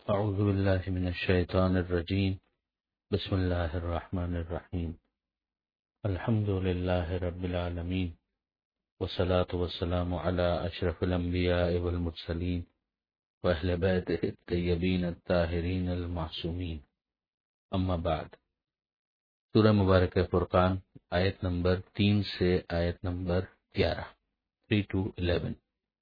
أعوذ بالله من الشيطان الرجيم. بسم الله الرحمن الرحيم. الحمد لله رب العالمين، والصلاة والسلام على أشرف الأنبياء والمرسلين وأهل بيته الطيبين الطاهرين المعصومين. أما بعد. سورہ مبارک فرقان آیت نمبر 3 سے آیت نمبر 11، 3 to 11۔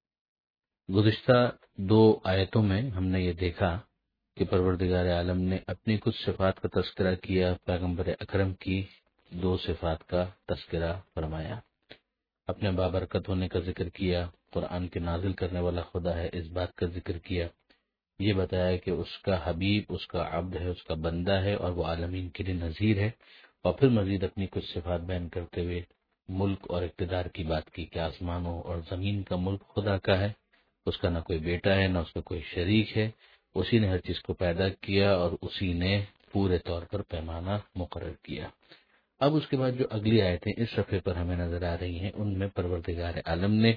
گزشتہ دو آیتوں میں ہم نے یہ دیکھا کہ پروردگار عالم نے اپنی کچھ صفات کا تذکرہ کیا، پیغمبر اکرم کی دو صفات کا تذکرہ فرمایا، اپنے بابرکت ہونے کا ذکر کیا، قرآن کے نازل کرنے والا خدا ہے اس بات کا ذکر کیا، یہ بتایا کہ اس کا حبیب، اس کا عبد ہے، اس کا بندہ ہے اور وہ عالمین کے لیے نذیر ہے، اور پھر مزید اپنی کچھ صفات بیان کرتے ہوئے ملک اور اقتدار کی بات کی کہ آسمانوں اور زمین کا ملک خدا کا ہے، اس کا نہ کوئی بیٹا ہے نہ اس کا کوئی شریک ہے، اسی نے ہر چیز کو پیدا کیا اور اسی نے پورے طور پر پیمانہ مقرر کیا۔ اب اس کے بعد جو اگلی آیتیں اس صفحے پر ہمیں نظر آ رہی ہیں، ان میں پروردگار عالم نے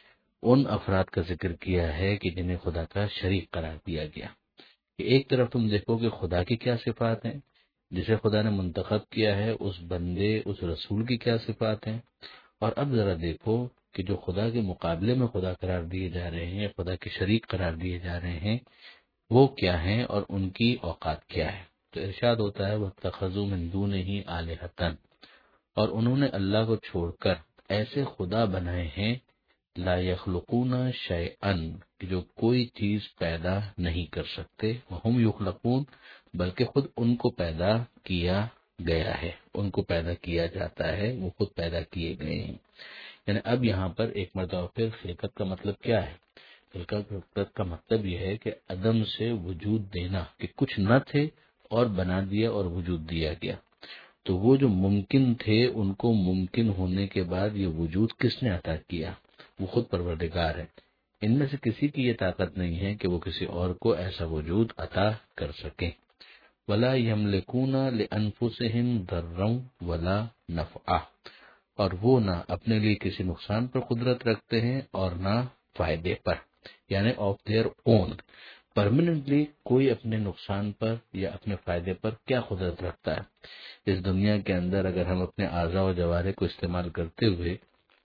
ان افراد کا ذکر کیا ہے کہ جنہیں خدا کا شریک قرار دیا گیا۔ کہ ایک طرف تم دیکھو کہ خدا کی کیا صفات ہیں، جسے خدا نے منتخب کیا ہے، اس بندے اس رسول کی کیا صفات ہیں، اور اب ذرا دیکھو کہ جو خدا کے مقابلے میں خدا قرار دیے جا رہے ہیں، خدا کے شریک قرار دیے جا رہے ہیں، وہ کیا ہیں اور ان کی اوقات کیا ہے۔ تو ارشاد ہوتا ہے وَاتَّخَذُوا مِن دُونِهِ آلِهَةً، اور انہوں نے اللہ کو چھوڑ کر ایسے خدا بنائے ہیں لا یخلقون شیئا، کہ جو کوئی چیز پیدا نہیں کر سکتے، وہم یخلقون، بلکہ خود ان کو پیدا کیا گیا ہے، ان کو پیدا کیا جاتا ہے، وہ خود پیدا کیے گئے ہیں۔ یعنی اب یہاں پر ایک مرتبہ پھر خلقت کا مطلب کیا ہے؟ خلقت کا مطلب یہ ہے کہ عدم سے وجود دینا، کہ کچھ نہ تھے اور بنا دیا اور وجود دیا گیا۔ تو وہ جو ممکن تھے ان کو ممکن ہونے کے بعد یہ وجود کس نے عطا کیا؟ وہ خود پروردگار ہے۔ ان میں سے کسی کی یہ طاقت نہیں ہے کہ وہ کسی اور کو ایسا وجود عطا کر سکیں۔ وَلَا يَمْلِكُونَ لِأَنفُسِهِمْ ضَرًّا وَلَا نَفْعًا، اور وہ نہ اپنے لیے کسی نقصان پر قدرت رکھتے ہیں اور نہ فائدے پر، یعنی آف دیئر اون۔ پرماننٹلی کوئی اپنے نقصان پر یا اپنے فائدے پر کیا قدرت رکھتا ہے؟ اس دنیا کے اندر اگر ہم اپنے اعضاء و جوارح کو استعمال کرتے ہوئے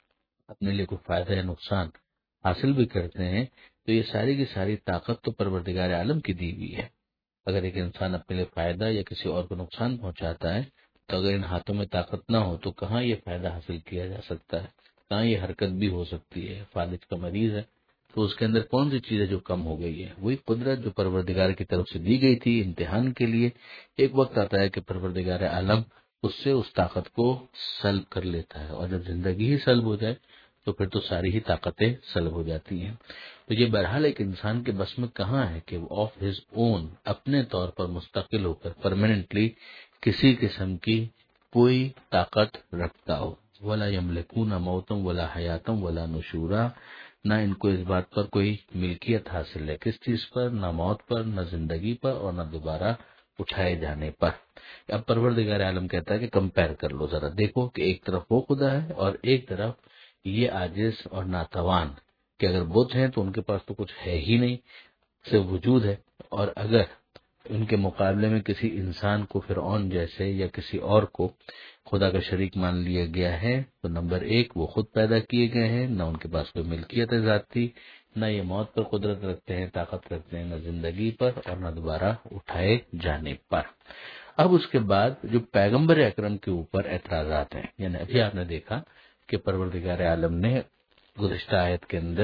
اپنے لیے کوئی فائدہ یا نقصان حاصل بھی کرتے ہیں، تو یہ ساری کی ساری طاقت تو پروردگار عالم کی دی ہوئی ہے۔ اگر ایک انسان اپنے لیے فائدہ یا کسی اور کو نقصان پہنچاتا ہے، تو اگر ان ہاتھوں میں طاقت نہ ہو تو کہاں یہ فائدہ حاصل کیا جا سکتا ہے، کہاں یہ حرکت بھی ہو سکتی ہے۔ فالج کا مریض ہے تو اس کے اندر کون سی چیز ہے جو کم ہو گئی ہے؟ وہی قدرت جو پروردگار کی طرف سے دی گئی تھی امتحان کے لیے۔ ایک وقت آتا ہے کہ پروردگار عالم اس سے اس طاقت کو سلب کر لیتا ہے، اور جب زندگی ہی سلب ہو جائے تو پھر تو ساری ہی طاقتیں سلب ہو جاتی ہیں۔ تو یہ بہرحال ایک انسان کے بس میں کہاں ہے کہ وہ آف ہز اون اپنے طور پر مستقل ہو کر پرماننٹلی کسی قسم کی کوئی طاقت رکھتا ہو۔ ولا یملکون موتا ولا حیاتا ولا نشورا، نہ ان کو اس بات پر کوئی ملکیت حاصل ہے، کس چیز پر؟ نہ موت پر، نہ زندگی پر، اور نہ دوبارہ اٹھائے جانے پر۔ اب پروردگار عالم کہتا ہے کہ کمپیر کر لو، ذرا دیکھو کہ ایک طرف وہ خدا ہے اور ایک طرف یہ عاجز اور ناتوان، کہ اگر بت ہیں تو ان کے پاس تو کچھ ہے ہی نہیں، صرف وجود ہے، اور اگر ان کے مقابلے میں کسی انسان کو فرعون جیسے یا کسی اور کو خدا کا شریک مان لیا گیا ہے تو نمبر ایک وہ خود پیدا کیے گئے ہیں، نہ ان کے پاس کوئی ملکیت ذاتی، نہ یہ موت پر قدرت رکھتے ہیں، طاقت رکھتے ہیں، نہ زندگی پر اور نہ دوبارہ اٹھائے جانے پر۔ اب اس کے بعد جو پیغمبر اکرم کے اوپر اعتراضات ہیں، یعنی ابھی آپ نے دیکھا کہ پروردگار عالم نے گزشتہ آیت کے اندر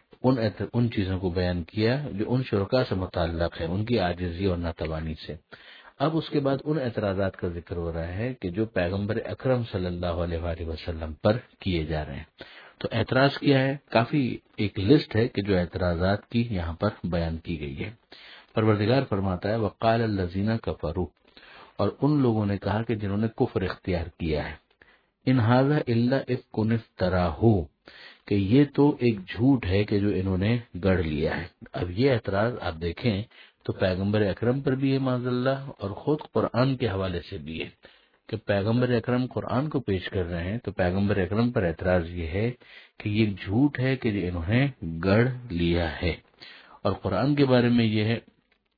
ان چیزوں کو بیان کیا جو ان شرکاء سے متعلق ہے، ان کی عاجزی اور ناتوانی سے۔ اب اس کے بعد ان اعتراضات کا ذکر ہو رہا ہے کہ جو پیغمبر اکرم صلی اللہ علیہ وآلہ وسلم پر کیے جا رہے ہیں۔ تو اعتراض کیا ہے؟ کافی ایک لسٹ ہے کہ جو اعتراضات کی یہاں پر بیان کی گئی ہے۔ پروردگار فرماتا ہے وقال الذین کفروا، اور ان لوگوں نے کہا کہ جنہوں نے کفر اختیار کیا ہے، ان ھذا الا افک افتراہ، کہ یہ تو ایک جھوٹ ہے کہ جو انہوں نے گڑھ لیا ہے۔ اب یہ اعتراض آپ دیکھیں تو پیغمبر اکرم پر بھی ہے معاذ اللہ، اور خود قرآن کے حوالے سے بھی ہے کہ پیغمبر اکرم قرآن کو پیش کر رہے ہیں تو پیغمبر اکرم پر اعتراض یہ ہے کہ یہ جھوٹ ہے کہ جو انہوں نے گڑھ لیا ہے، اور قرآن کے بارے میں یہ ہے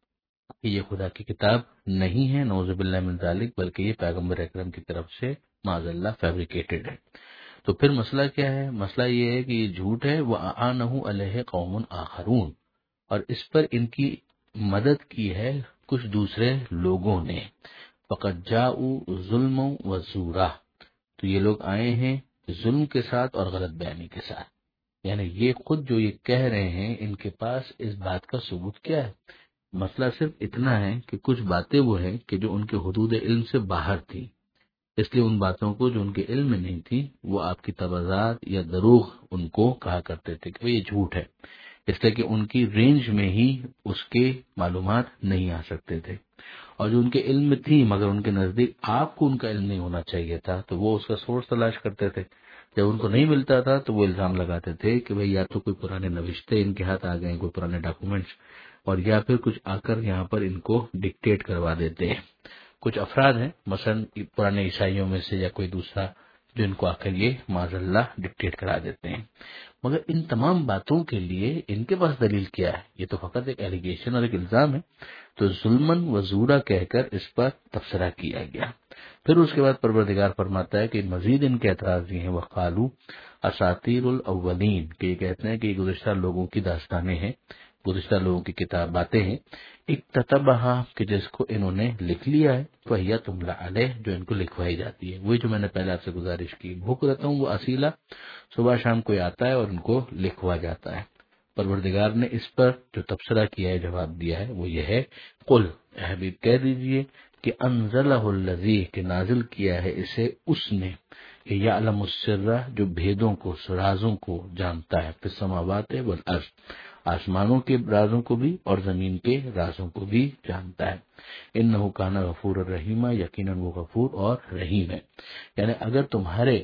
کہ یہ خدا کی کتاب نہیں ہے، نعوذ باللہ من ذالک، بلکہ یہ پیغمبر اکرم کی طرف سے معاذ اللہ فیبریکیٹڈ ہے۔ تو پھر مسئلہ کیا ہے؟ مسئلہ یہ ہے کہ یہ جھوٹ ہے، وَأَعَانَهُ عَلَيْهِ قَوْمٌ آخَرُونَ، اور اس پر ان کی مدد کی ہے کچھ دوسرے لوگوں نے۔ فَقَدْ جَاءُوا ظُلْمًا وَزُورًا، تو یہ لوگ آئے ہیں ظلم کے ساتھ اور غلط بیانی کے ساتھ، یعنی یہ خود جو یہ کہہ رہے ہیں ان کے پاس اس بات کا ثبوت کیا ہے؟ مسئلہ صرف اتنا ہے کہ کچھ باتیں وہ ہیں کہ جو ان کے حدود علم سے باہر تھی، اس لیے ان باتوں کو جو ان کے علم میں نہیں تھی وہ آپ کی تبعات یا دروغ ان کو کہا کرتے تھے کہ یہ جھوٹ ہے، اس لیے کہ ان کی رینج میں ہی اس کے معلومات نہیں آ سکتے تھے، اور جو ان کے علم میں تھی مگر ان کے نزدیک آپ کو ان کا علم نہیں ہونا چاہیے تھا، تو وہ اس کا سورس تلاش کرتے تھے۔ جب ان کو نہیں ملتا تھا تو وہ الزام لگاتے تھے کہ بھئی یا تو کوئی پرانے نوشتے ان کے ہاتھ آ گئے، کوئی پرانے ڈاکومنٹس، اور یا پھر کچھ آ کر یہاں پر ان کو ڈکٹیٹ کروا دیتے ہیں۔ کچھ افراد ہیں مثلا پرانے عیسائیوں میں سے یا کوئی دوسرا جو ان کو آ کر یہ معاذ اللہ ڈکٹیٹ کرا دیتے ہیں، مگر ان تمام باتوں کے لیے ان کے پاس دلیل کیا ہے؟ یہ تو فقط ایک ایلیگیشن اور ایک الزام ہے، تو ظلمن و زورا کہہ کر اس پر تبصرہ کیا گیا۔ پھر اس کے بعد پروردگار فرماتا ہے کہ مزید ان کے اعتراض یہ ہیں، وقالو اساطیر الاولین، کہ یہ کہتے ہیں کہ یہ گزشتہ لوگوں کی داستانیں ہیں، گزشتہ لوگوں کی کتاب باتیں ہیں، اکتتبہا، کہ جس کو انہوں نے لکھ لیا ہے، فہی تملی علیہ، جو ان کو لکھوائی جاتی ہے۔ وہی جو میں نے پہلے آپ سے گزارش کی، بھوک رہتا ہوں وہ اصیلہ، صبح شام کوئی آتا ہے اور ان کو لکھوا جاتا ہے۔ پروردگار نے اس پر جو تبصرہ کیا ہے، جواب دیا ہے، وہ یہ ہے، قل، اے حبیب کہہ دیجئے کہ انزلہ الذی، کہ نازل کیا ہے اسے اس نے، کہ یعلم السر، جو بھیدوں کو، رازوں کو جانتا ہے، فی السماوات والارض، آسمانوں کے رازوں کو بھی اور زمین کے رازوں کو بھی جانتا ہے۔ انہ کان غفور الرحیم، یقیناً وہ غفور اور رحیم ہے۔ یعنی اگر تمہارے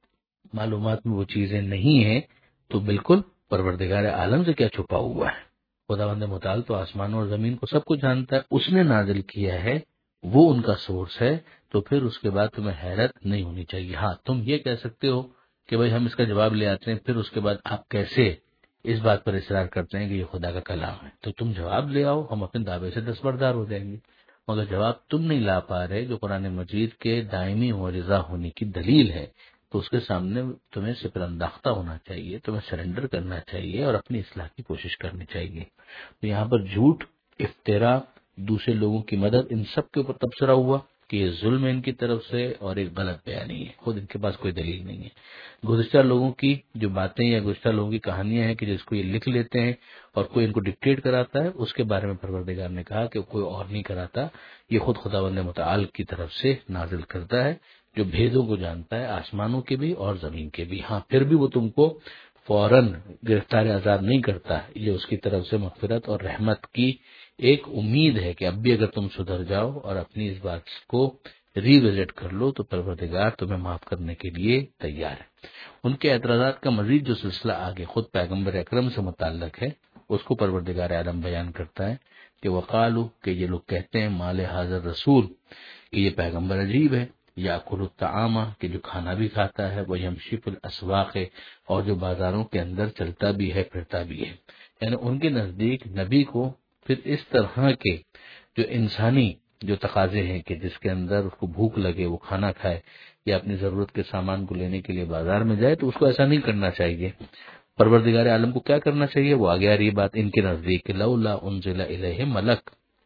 معلومات میں وہ چیزیں نہیں ہیں تو بالکل پروردگار عالم سے کیا چھپا ہوا ہے؟ خداوند متعال تو آسمانوں اور زمین کو سب کچھ جانتا ہے، اس نے نازل کیا ہے، وہ ان کا سورس ہے، تو پھر اس کے بعد تمہیں حیرت نہیں ہونی چاہیے۔ ہاں تم یہ کہہ سکتے ہو کہ بھئی ہم اس کا جواب لے آتے ہیں، پھر اس کے بعد آپ کیسے اس بات پر اصرار کرتے ہیں کہ یہ خدا کا کلام ہے؟ تو تم جواب لے آؤ، ہم اپنے دعوے سے دستبردار ہو جائیں گے، مگر جواب تم نہیں لا پا رہے جو قرآن مجید کے دائمی معجزہ ہونے کی دلیل ہے، تو اس کے سامنے تمہیں سپر انداختہ ہونا چاہیے، تمہیں سرنڈر کرنا چاہیے اور اپنی اصلاح کی کوشش کرنی چاہیے۔ تو یہاں پر جھوٹ، افتراء، دوسرے لوگوں کی مدد، ان سب کے اوپر تبصرہ ہوا کہ یہ ظلم ہے ان کی طرف سے اور ایک غلط بیانی ہے، خود ان کے پاس کوئی دلیل نہیں ہے۔ گزشتہ لوگوں کی جو باتیں یا گزشتہ لوگوں کی کہانیاں ہیں کہ جس کو یہ لکھ لیتے ہیں اور کوئی ان کو ڈکٹیٹ کراتا ہے، اس کے بارے میں پروردگار نے کہا کہ کوئی اور نہیں کراتا، یہ خود خداوند متعال کی طرف سے نازل کرتا ہے، جو بھیدوں کو جانتا ہے، آسمانوں کے بھی اور زمین کے بھی۔ ہاں پھر بھی وہ تم کو فوراً گرفتار آزاد نہیں کرتا، یہ اس کی طرف سے مغفرت اور رحمت کی ایک امید ہے کہ اب بھی اگر تم سدھر جاؤ اور اپنی اس بات کو ری وزٹ کر لو تو پروردگار تمہیں معاف کرنے کے لیے تیار ہے۔ ان کے اعتراضات کا مزید جو سلسلہ آگے خود پیغمبر اکرم سے متعلق ہے، اس کو پروردگار عالم بیان کرتا ہے کہ وقالو، کہ یہ لوگ کہتے ہیں، مال حاضر رسول، کہ یہ پیغمبر عجیب ہے، یاکل الطعام، کہ جو کھانا بھی کھاتا ہے، وہ یمشی فی الاسواق، اور جو بازاروں کے اندر چلتا بھی ہے پھرتا بھی ہے۔ یعنی ان کے نزدیک نبی کو پھر اس طرح کے جو انسانی جو تقاضے ہیں کہ جس کے اندر اس کو بھوک لگے وہ کھانا کھائے یا اپنی ضرورت کے سامان کو لینے کے لیے بازار میں جائے، تو اس کو ایسا نہیں کرنا چاہیے۔ پروردگار عالم کو کیا کرنا چاہیے؟ وہ آگے آ رہی بات ان کے نزدیک، لولا انزل الیہ ملک،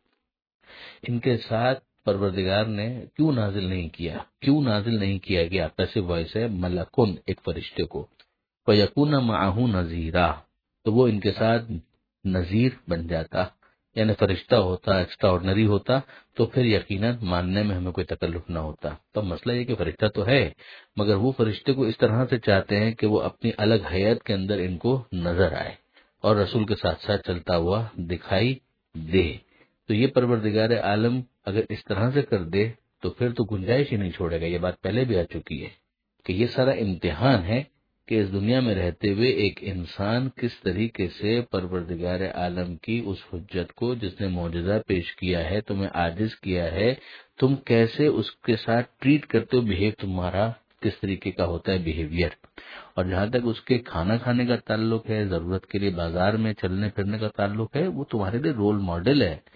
ان کے ساتھ پروردگار نے کیوں نازل نہیں کیا کہ آپ سے وائس ہے ملکن، ایک فرشتے کو، فیکون معہ نذیرا، تو وہ ان کے ساتھ نذیر بن جاتا، یعنی فرشتہ ہوتا، ایکسٹرا آرڈنری ہوتا، تو پھر یقیناً ماننے میں ہمیں کوئی تکلف نہ ہوتا۔ تو مسئلہ یہ کہ فرشتہ تو ہے مگر وہ فرشتے کو اس طرح سے چاہتے ہیں کہ وہ اپنی الگ حیات کے اندر ان کو نظر آئے اور رسول کے ساتھ ساتھ چلتا ہوا دکھائی دے۔ تو یہ پروردگار عالم اگر اس طرح سے کر دے تو پھر تو گنجائش ہی نہیں چھوڑے گا۔ یہ بات پہلے بھی آ چکی ہے کہ یہ سارا امتحان ہے کہ اس دنیا میں رہتے ہوئے ایک انسان کس طریقے سے پروردگار عالم کی اس حجت کو جس نے معجزہ پیش کیا ہے، تمہیں عاجز کیا ہے، تم کیسے اس کے ساتھ ٹریٹ کرتے ہو، بیہیو تمہارا کس طریقے کا ہوتا ہے بیہیویئر۔ اور جہاں تک اس کے کھانا کھانے کا تعلق ہے، ضرورت کے لیے بازار میں چلنے پھرنے کا تعلق ہے، وہ تمہارے لیے رول ماڈل ہے۔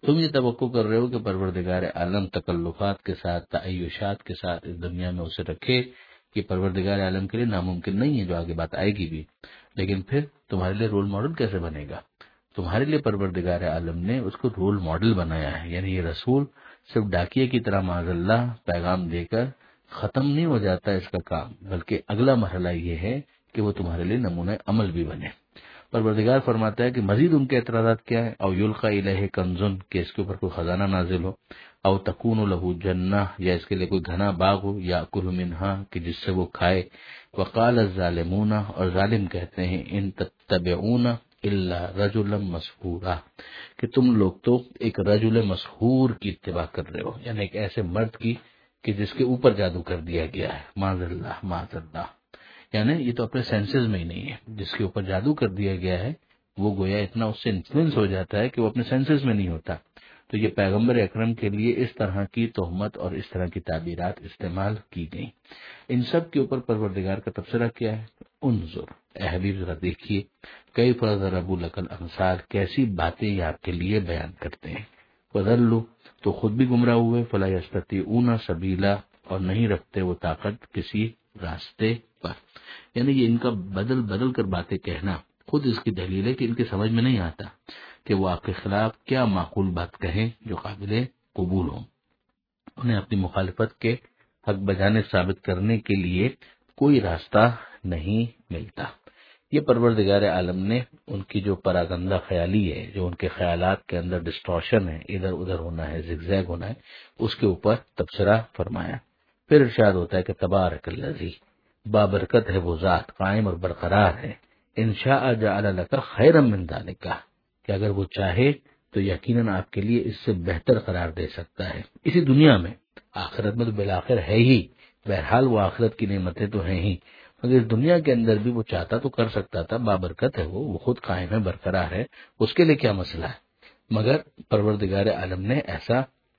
تم یہ توقع کر رہے ہو کہ پروردگار عالم تکلفات کے ساتھ، تعیشات کے ساتھ اس دنیا میں اسے رکھے، کہ پروردگار عالم کے لیے ناممکن نہیں ہے، جو آگے بات آئے گی بھی. لیکن پھر تمہارے لیے رول ماڈل کیسے بنے گا؟ تمہارے لیے پروردگار عالم نے اس کو رول ماڈل بنایا ہے. یعنی یہ رسول صرف ڈاکیے کی طرح معاذ اللہ پیغام دے کر ختم نہیں ہو جاتا اس کا کام، بلکہ اگلا مرحلہ یہ ہے کہ وہ تمہارے لیے نمونہ عمل بھی بنے. پروردگار فرماتا ہے کہ مزید ان کے اعتراضات کیا ہے؟ او یلقا الیہ کنزن، کہ اس کے اوپر کوئی خزانہ نازل ہو، او تکون لہ جنہ، یا اس کے لیے کوئی گھنا باغ ہو، یاکل منہا، کہ جس سے وہ کھائے. وقال الظالمون، اور ظالم کہتے ہیں، ان تتبعون الا رجلا مسحورا، کہ تم لوگ تو ایک رجل مسحور کی اتباع کر رہے ہو، یعنی ایک ایسے مرد کی کہ جس کے اوپر جادو کر دیا گیا ہے. معاذ اللہ معاذ اللہ. یعنی یہ تو اپنے سینسز میں ہی نہیں ہے، جس کے اوپر جادو کر دیا گیا ہے وہ گویا اتنا اس سے انفلوئنس ہو جاتا ہے کہ وہ اپنے سینسز میں نہیں ہوتا. تو یہ پیغمبر اکرم کے لیے اس طرح کی تہمت اور اس طرح کی تعبیرات استعمال کی گئیں. ان سب کے اوپر پروردگار کا تبصرہ کیا ہے؟ انظر، اے حبیب ذرا دیکھیے، کیف ضربوا لک الامثال، کیسی باتیں یہ آپ کے لیے بیان کرتے ہیں. فضلوا، تو خود بھی گمراہ ہوئے، فلا یستطیعون سبیلا، اور نہیں رکھتے وہ طاقت کسی راستے پر. یعنی یہ ان کا بدل بدل کر باتیں کہنا خود اس کی دلیل ہے کہ ان کے سمجھ میں نہیں آتا کہ وہ آپ کے خلاف کیا معقول بات کہیں جو قابل قبول ہو. انہیں اپنی مخالفت کے حق بجانے ثابت کرنے کے لیے کوئی راستہ نہیں ملتا. یہ پروردگار عالم نے ان کی جو پراگندہ خیالی ہے، جو ان کے خیالات کے اندر ڈسٹورشن ہے، ادھر ادھر ہونا ہے، زگ زیگ ہونا ہے، اس کے اوپر تبصرہ فرمایا. پھر ارشاد ہوتا ہے کہ تبارک الذی، بابرکت ہے وہ ذات، قائم اور برقرار ہے، ان شاء جعل لک خیرا من ذالک، کہ اگر وہ چاہے تو یقیناً آپ کے لیے اس سے بہتر قرار دے سکتا ہے اسی دنیا میں. آخرت میں تو بالآخر ہے ہی، بہرحال وہ آخرت کی نعمتیں تو ہیں ہی، مگر اس دنیا کے اندر بھی وہ چاہتا تو کر سکتا تھا. بابرکت ہے وہ خود قائم ہے، برقرار ہے، اس کے لیے کیا مسئلہ ہے. مگر پروردگار عالم نے ایسا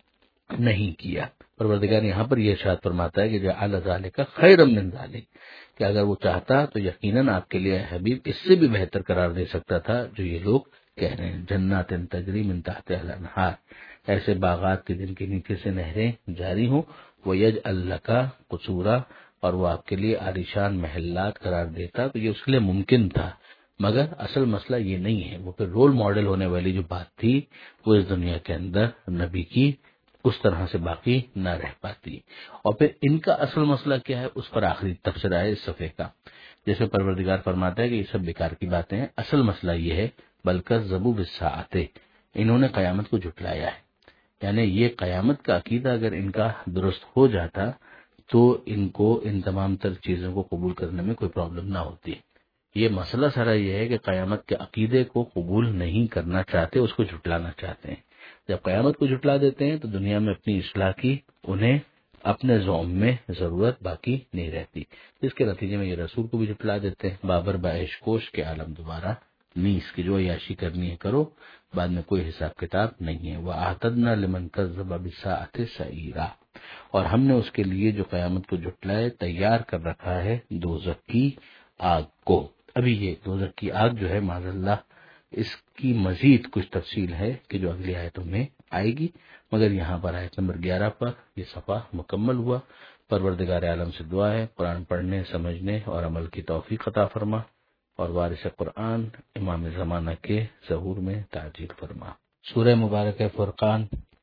نہیں کیا. پروردگار یہاں پر یہ ارشاد فرماتا ہے کہ جعل ذالک خیرا من ذالک، کہ اگر وہ چاہتا تو یقیناً آپ کے لیے حبیب اس سے بھی بہتر قرار دے سکتا تھا جو یہ لوگ کہہ رہے ہیں. جنات تجری من تحتها الانہار، ایسے باغات کے جن کے نیچے سے نہریں جاری ہوں. ویجعل لک قصورا، اور وہ آپ کے لیے عالیشان محلات قرار دیتا، تو یہ اس کے لیے ممکن تھا. مگر اصل مسئلہ یہ نہیں ہے. وہ پھر رول ماڈل ہونے والی جو بات تھی وہ اس دنیا کے اندر نبی کی اس طرح سے باقی نہ رہ پاتی. اور پھر ان کا اصل مسئلہ کیا ہے، اس پر آخری تبصرہ ہے اس صفحے کا. جیسے پروردگار فرماتا ہے کہ یہ سب بیکار کی باتیں ہیں، اصل مسئلہ یہ ہے بلکہ ذبوا بالساعۃ، انہوں نے قیامت کو جھٹلایا ہے. یعنی یہ قیامت کا عقیدہ اگر ان کا درست ہو جاتا تو ان کو ان تمام تر چیزوں کو قبول کرنے میں کوئی پرابلم نہ ہوتی. یہ مسئلہ سارا یہ ہے کہ قیامت کے عقیدے کو قبول نہیں کرنا چاہتے، اس کو جھٹلانا چاہتے ہیں. جب قیامت کو جھٹلا دیتے ہیں تو دنیا میں اپنی اصلاح کی انہیں اپنے زوم میں ضرورت باقی نہیں رہتی. اس کے نتیجے میں یہ رسول کو بھی جھٹلا دیتے ہیں. بابر بعیش کوش کے عالم دوبارہ نیس کی جو عیاشی کرنی ہے کرو، بعد میں کوئی حساب کتاب نہیں ہے. وَأَعْتَدْنَا لِمَنْ كَذَّبَ بِالسَّاعَةِ سَعِيرًا، اور ہم نے اس کے لیے جو قیامت کو جھٹلائے تیار کر رکھا ہے دوزخ کی آگ کو. ابھی یہ دوزخ کی آگ جو ہے معاذ اللہ، اس کی مزید کچھ تفصیل ہے کہ جو اگلی آیتوں میں آئے گی، مگر یہاں پر آیت نمبر 11 پر یہ صفحہ مکمل ہوا. پروردگار عالم سے دعا ہے قرآن پڑھنے، سمجھنے اور عمل کی توفیق عطا فرما، اور وارث قرآن امام زمانہ کے ظہور میں تعجیل فرما. سورہ مبارک فرقان،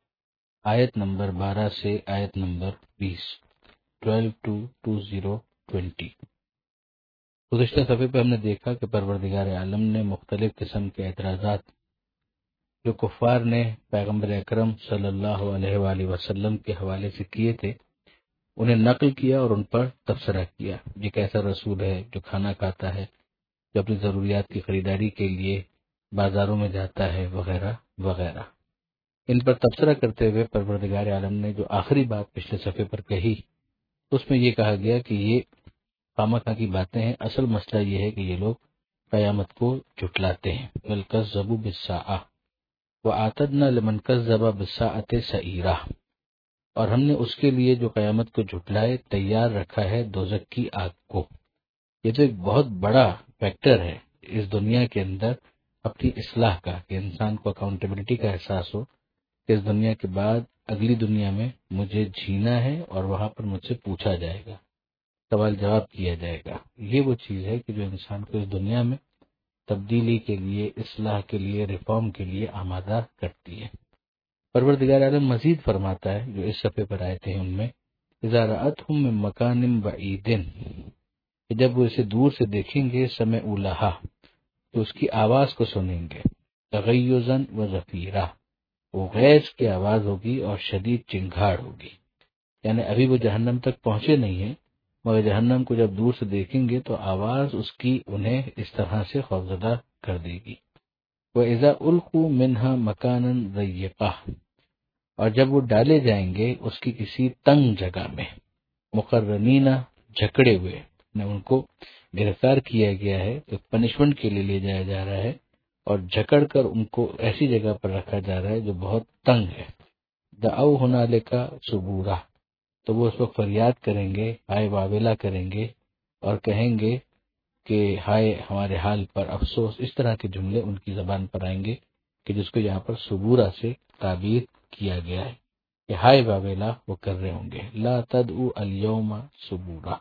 آیت نمبر 12 سے آیت نمبر 20، 12 to 2020. گزشتہ صفحے پہ ہم نے دیکھا کہ پروردگار عالم نے مختلف قسم کے اعتراضات جو کفار نے پیغمبر اکرم صلی اللہ علیہ وآلہ وسلم کے حوالے سے کیے تھے انہیں نقل کیا اور ان پر تبصرہ کیا. یہ کیسا رسول ہے جو کھانا کھاتا ہے، جو اپنی ضروریات کی خریداری کے لیے بازاروں میں جاتا ہے، وغیرہ وغیرہ. ان پر تبصرہ کرتے ہوئے پروردگار عالم نے جو آخری بات پچھلے صفحے پر کہی اس میں یہ کہا گیا کہ یہ خامخواہ کی باتیں ہیں. اصل مسئلہ یہ ہے کہ یہ لوگ قیامت کو جھٹلاتے ہیں. بل کذبوا بالساعۃ وَأَعْتَدْنَا لِمَنْ كَذَّبَ بِالسَّاعَةِ سَعِيرًا، اور ہم نے اس کے لیے جو قیامت کو جھٹلائے تیار رکھا ہے دوزخ کی آگ کو. یہ تو ایک بہت بڑا فیکٹر ہے اس دنیا کے اندر اپنی اصلاح کا، کہ انسان کو اکاؤنٹیبلٹی کا احساس ہو کہ اس دنیا کے بعد اگلی دنیا میں مجھے جینا ہے اور وہاں پر مجھ سے پوچھا جائے گا، سوال جواب کیا جائے گا۔ یہ وہ چیز ہے کہ جو انسان کو اس دنیا میں تبدیلی کے لیے، اصلاح کے لیے، ریفارم کے لیے آمادہ کرتی ہے۔ پروردگار عالم مزید فرماتا ہے، جو اس صفحے پر آئے تھے ان میں، اذا رأتهم من مکان بعید، کہ جب وہ اسے دور سے دیکھیں گے، سمعوا لہا، تو اس کی آواز کو سنیں گے، تغیظا و زفیرا، وہ غیظ کی آواز ہوگی اور شدید چنگھاڑ ہوگی۔ یعنی ابھی وہ جہنم تک پہنچے نہیں ہیں، مگر جہنم کو جب دور سے دیکھیں گے تو آواز اس کی انہیں اس طرح سے خوفزدہ کر دے گی۔ وَإِذَا أُلْقُوا مِنْهَا مَكَانًا ضَيِّقًا، اور جب وہ ڈالے جائیں گے اس کی کسی تنگ جگہ میں، مقرنین، جھکڑے ہوئے، ان کو گرفتار کیا گیا ہے تو پنشمنٹ کے لیے لے جایا جا رہا ہے، اور جھکڑ کر ان کو ایسی جگہ پر رکھا جا رہا ہے جو بہت تنگ ہے۔ دعوا هنالک ثبورا، تو وہ اس وقت فریاد کریں گے، ہائے واویلا کریں گے اور کہیں گے کہ ہائے ہمارے حال پر افسوس۔ اس طرح کے جملے ان کی زبان پر آئیں گے کہ جس کو یہاں پر ثبورا سے تعبیر کیا گیا ہے کہ ہائے واویلا وہ کر رہے ہوں گے۔ لا تدعوا اليوم ثبورا،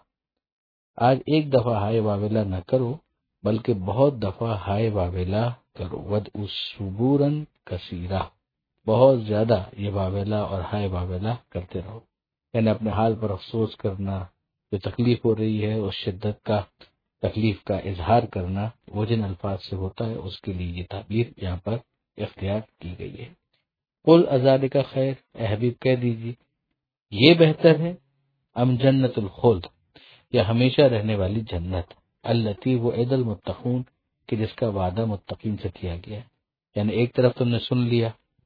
آج ایک دفعہ ہائے واویلا نہ کرو بلکہ بہت دفعہ ہائے واویلا کرو۔ ودعوا ثبورا کثیرا، بہت زیادہ یہ واویلا اور ہائے واویلا کرتے رہو، یعنی اپنے حال پر افسوس کرنا، جو تکلیف ہو رہی ہے اس شدت کا تکلیف کا اظہار کرنا، وہ جن الفاظ سے ہوتا ہے اس کے لیے یہ تعبیر یہاں پر اختیار کی گئی ہے۔ قل اذالک خیر، اے حبیب کہہ دیجیے یہ بہتر ہے، ام جنت الخلد، یا ہمیشہ رہنے والی جنت، التی وعد المتقون، کہ جس کا وعدہ متقین سے کیا گیا ہے۔ یعنی ایک طرف تم نے سن لیا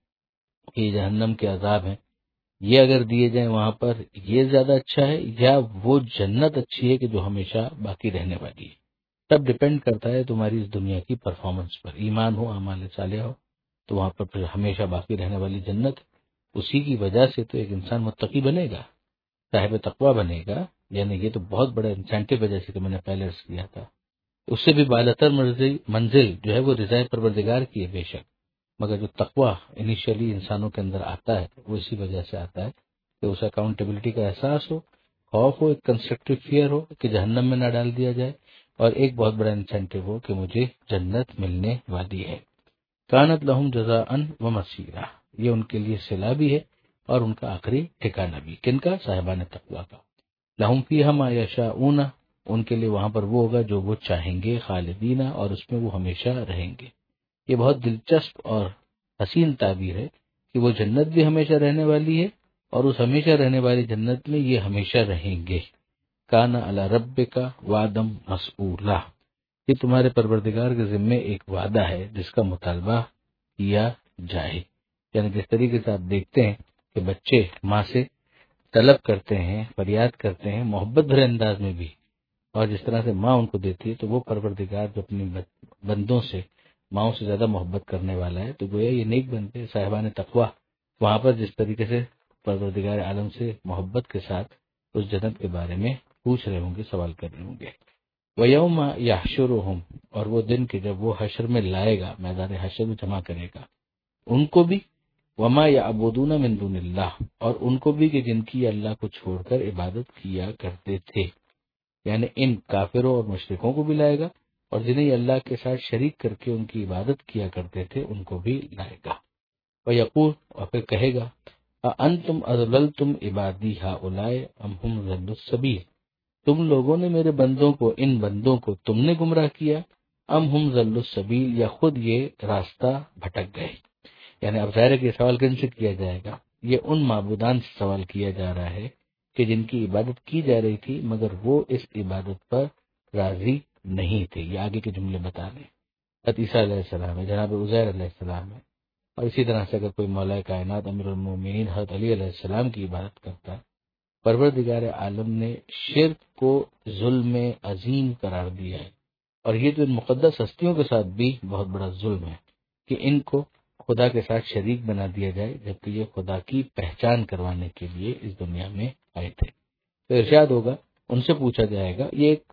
کہ یہ جہنم کے عذاب ہیں، یہ اگر دیے جائیں وہاں پر یہ زیادہ اچھا ہے یا وہ جنت اچھی ہے کہ جو ہمیشہ باقی رہنے والی ہے۔ سب ڈپینڈ کرتا ہے تمہاری اس دنیا کی پرفارمنس پر، ایمان ہو، اعمال صالحہ ہو، تو وہاں پر پھر ہمیشہ باقی رہنے والی جنت، اسی کی وجہ سے تو ایک انسان متقی بنے گا، صاحب تقوی بنے گا۔ یعنی یہ تو بہت بڑا انسینٹو ہے، جیسے کہ میں نے پہلے عرض کیا تھا۔ اس سے بھی بالاتر منزل جو ہے وہ رضا پروردگار کی ہے بے شک، مگر جو تقوی انیشیلی انسانوں کے اندر آتا ہے وہ اسی وجہ سے آتا ہے کہ اسے اکاؤنٹیبلٹی کا احساس ہو، خوف ہو، ایک کنسٹرکٹیو فیئر ہو کہ جہنم میں نہ ڈال دیا جائے، اور ایک بہت بڑا انسینٹو ہو کہ مجھے جنت ملنے والی ہے۔ کانت لہم جزاء و مسیرا، یہ ان کے لیے صلہ بھی ہے اور ان کا آخری ٹھکانہ بھی، کن کا؟ صاحبان تقوی کا۔ لہم فیہا ما یشاؤون، ان کے لیے وہاں پر وہ ہوگا جو وہ چاہیں گے، خالدین، اور اس میں وہ ہمیشہ رہیں گے۔ یہ بہت دلچسپ اور حسین تعبیر ہے کہ وہ جنت بھی ہمیشہ رہنے والی ہے اور اس ہمیشہ رہنے والی جنت میں یہ ہمیشہ رہیں گے۔ کان علی ربک وعدم مسئولا، یہ تمہارے پروردگار کے ذمے ایک وعدہ ہے جس کا مطالبہ کیا جائے۔ یعنی جس طریقے سے آپ دیکھتے ہیں کہ بچے ماں سے طلب کرتے ہیں، فریاد کرتے ہیں محبت بھرے انداز میں بھی، اور جس طرح سے ماں ان کو دیتی ہے، تو وہ پروردگار جو اپنے بندوں سے ماؤں سے زیادہ محبت کرنے والا ہے، تو گویا یہ نیک بندے صاحبان تقوی وہاں پر جس طریقے سے پروردگار عالم سے محبت کے ساتھ اس جنت کے بارے میں پوچھ رہے ہوں گے، سوال کر رہے ہوں گے۔ وَيَوْمَ يَحْشُرُهُمْ، اور وہ دن کہ جب وہ حشر میں لائے گا، میدان حشر میں جمع کرے گا ان کو بھی، وَمَا يَعْبُدُونَ مِن دُونِ اللَّهِ، اور ان کو بھی کہ جن کی اللہ کو چھوڑ کر عبادت کیا کرتے تھے۔ یعنی ان کافروں اور مشرکوں کو بھی لائے گا اور جنہیں اللہ کے ساتھ شریک کر کے ان کی عبادت کیا کرتے تھے ان کو بھی لائے گا۔ وَيَقُولُ، اور پھر کہے گا، أَأَنْتُمْ أَضْلَلْتُمْ عِبَادِي هَؤُلَاءِ أَمْ هُمْ ضَلُّوا السَّبِيلَ، تم لوگوں نے میرے بندوں کو، ان بندوں کو تم نے گمراہ کیا، ام ہم ضلوا السبیل، یا خود یہ راستہ بھٹک گئے۔ یعنی اب ظاہر ہے کہ یہ سوال کن سے کیا جائے گا؟ یہ ان معبودان سے سوال کیا جا رہا ہے کہ جن کی عبادت کی جا رہی تھی مگر وہ اس عبادت پر راضی نہیں تھے۔ یہ آگے کے جملے بتا رہے ہیں۔ حضرت عیسیٰ علیہ السلام ہے، جناب عزیر علیہ السلام ہے، اور اسی طرح سے اگر کوئی مولا کائنات امیر المومنین حضرت علی علیہ السلام کی عبادت کرتا ہے، پروردگار عالم نے شرک کو ظلم عظیم قرار دیا ہے، اور یہ تو ان مقدس ہستیوں کے ساتھ بھی بہت بڑا ظلم ہے کہ ان کو خدا کے ساتھ شریک بنا دیا جائے، جبکہ یہ خدا کی پہچان کروانے کے لیے اس دنیا میں آئے تھے۔ تو ارشاد ہوگا، ان سے پوچھا جائے گا، یہ ایک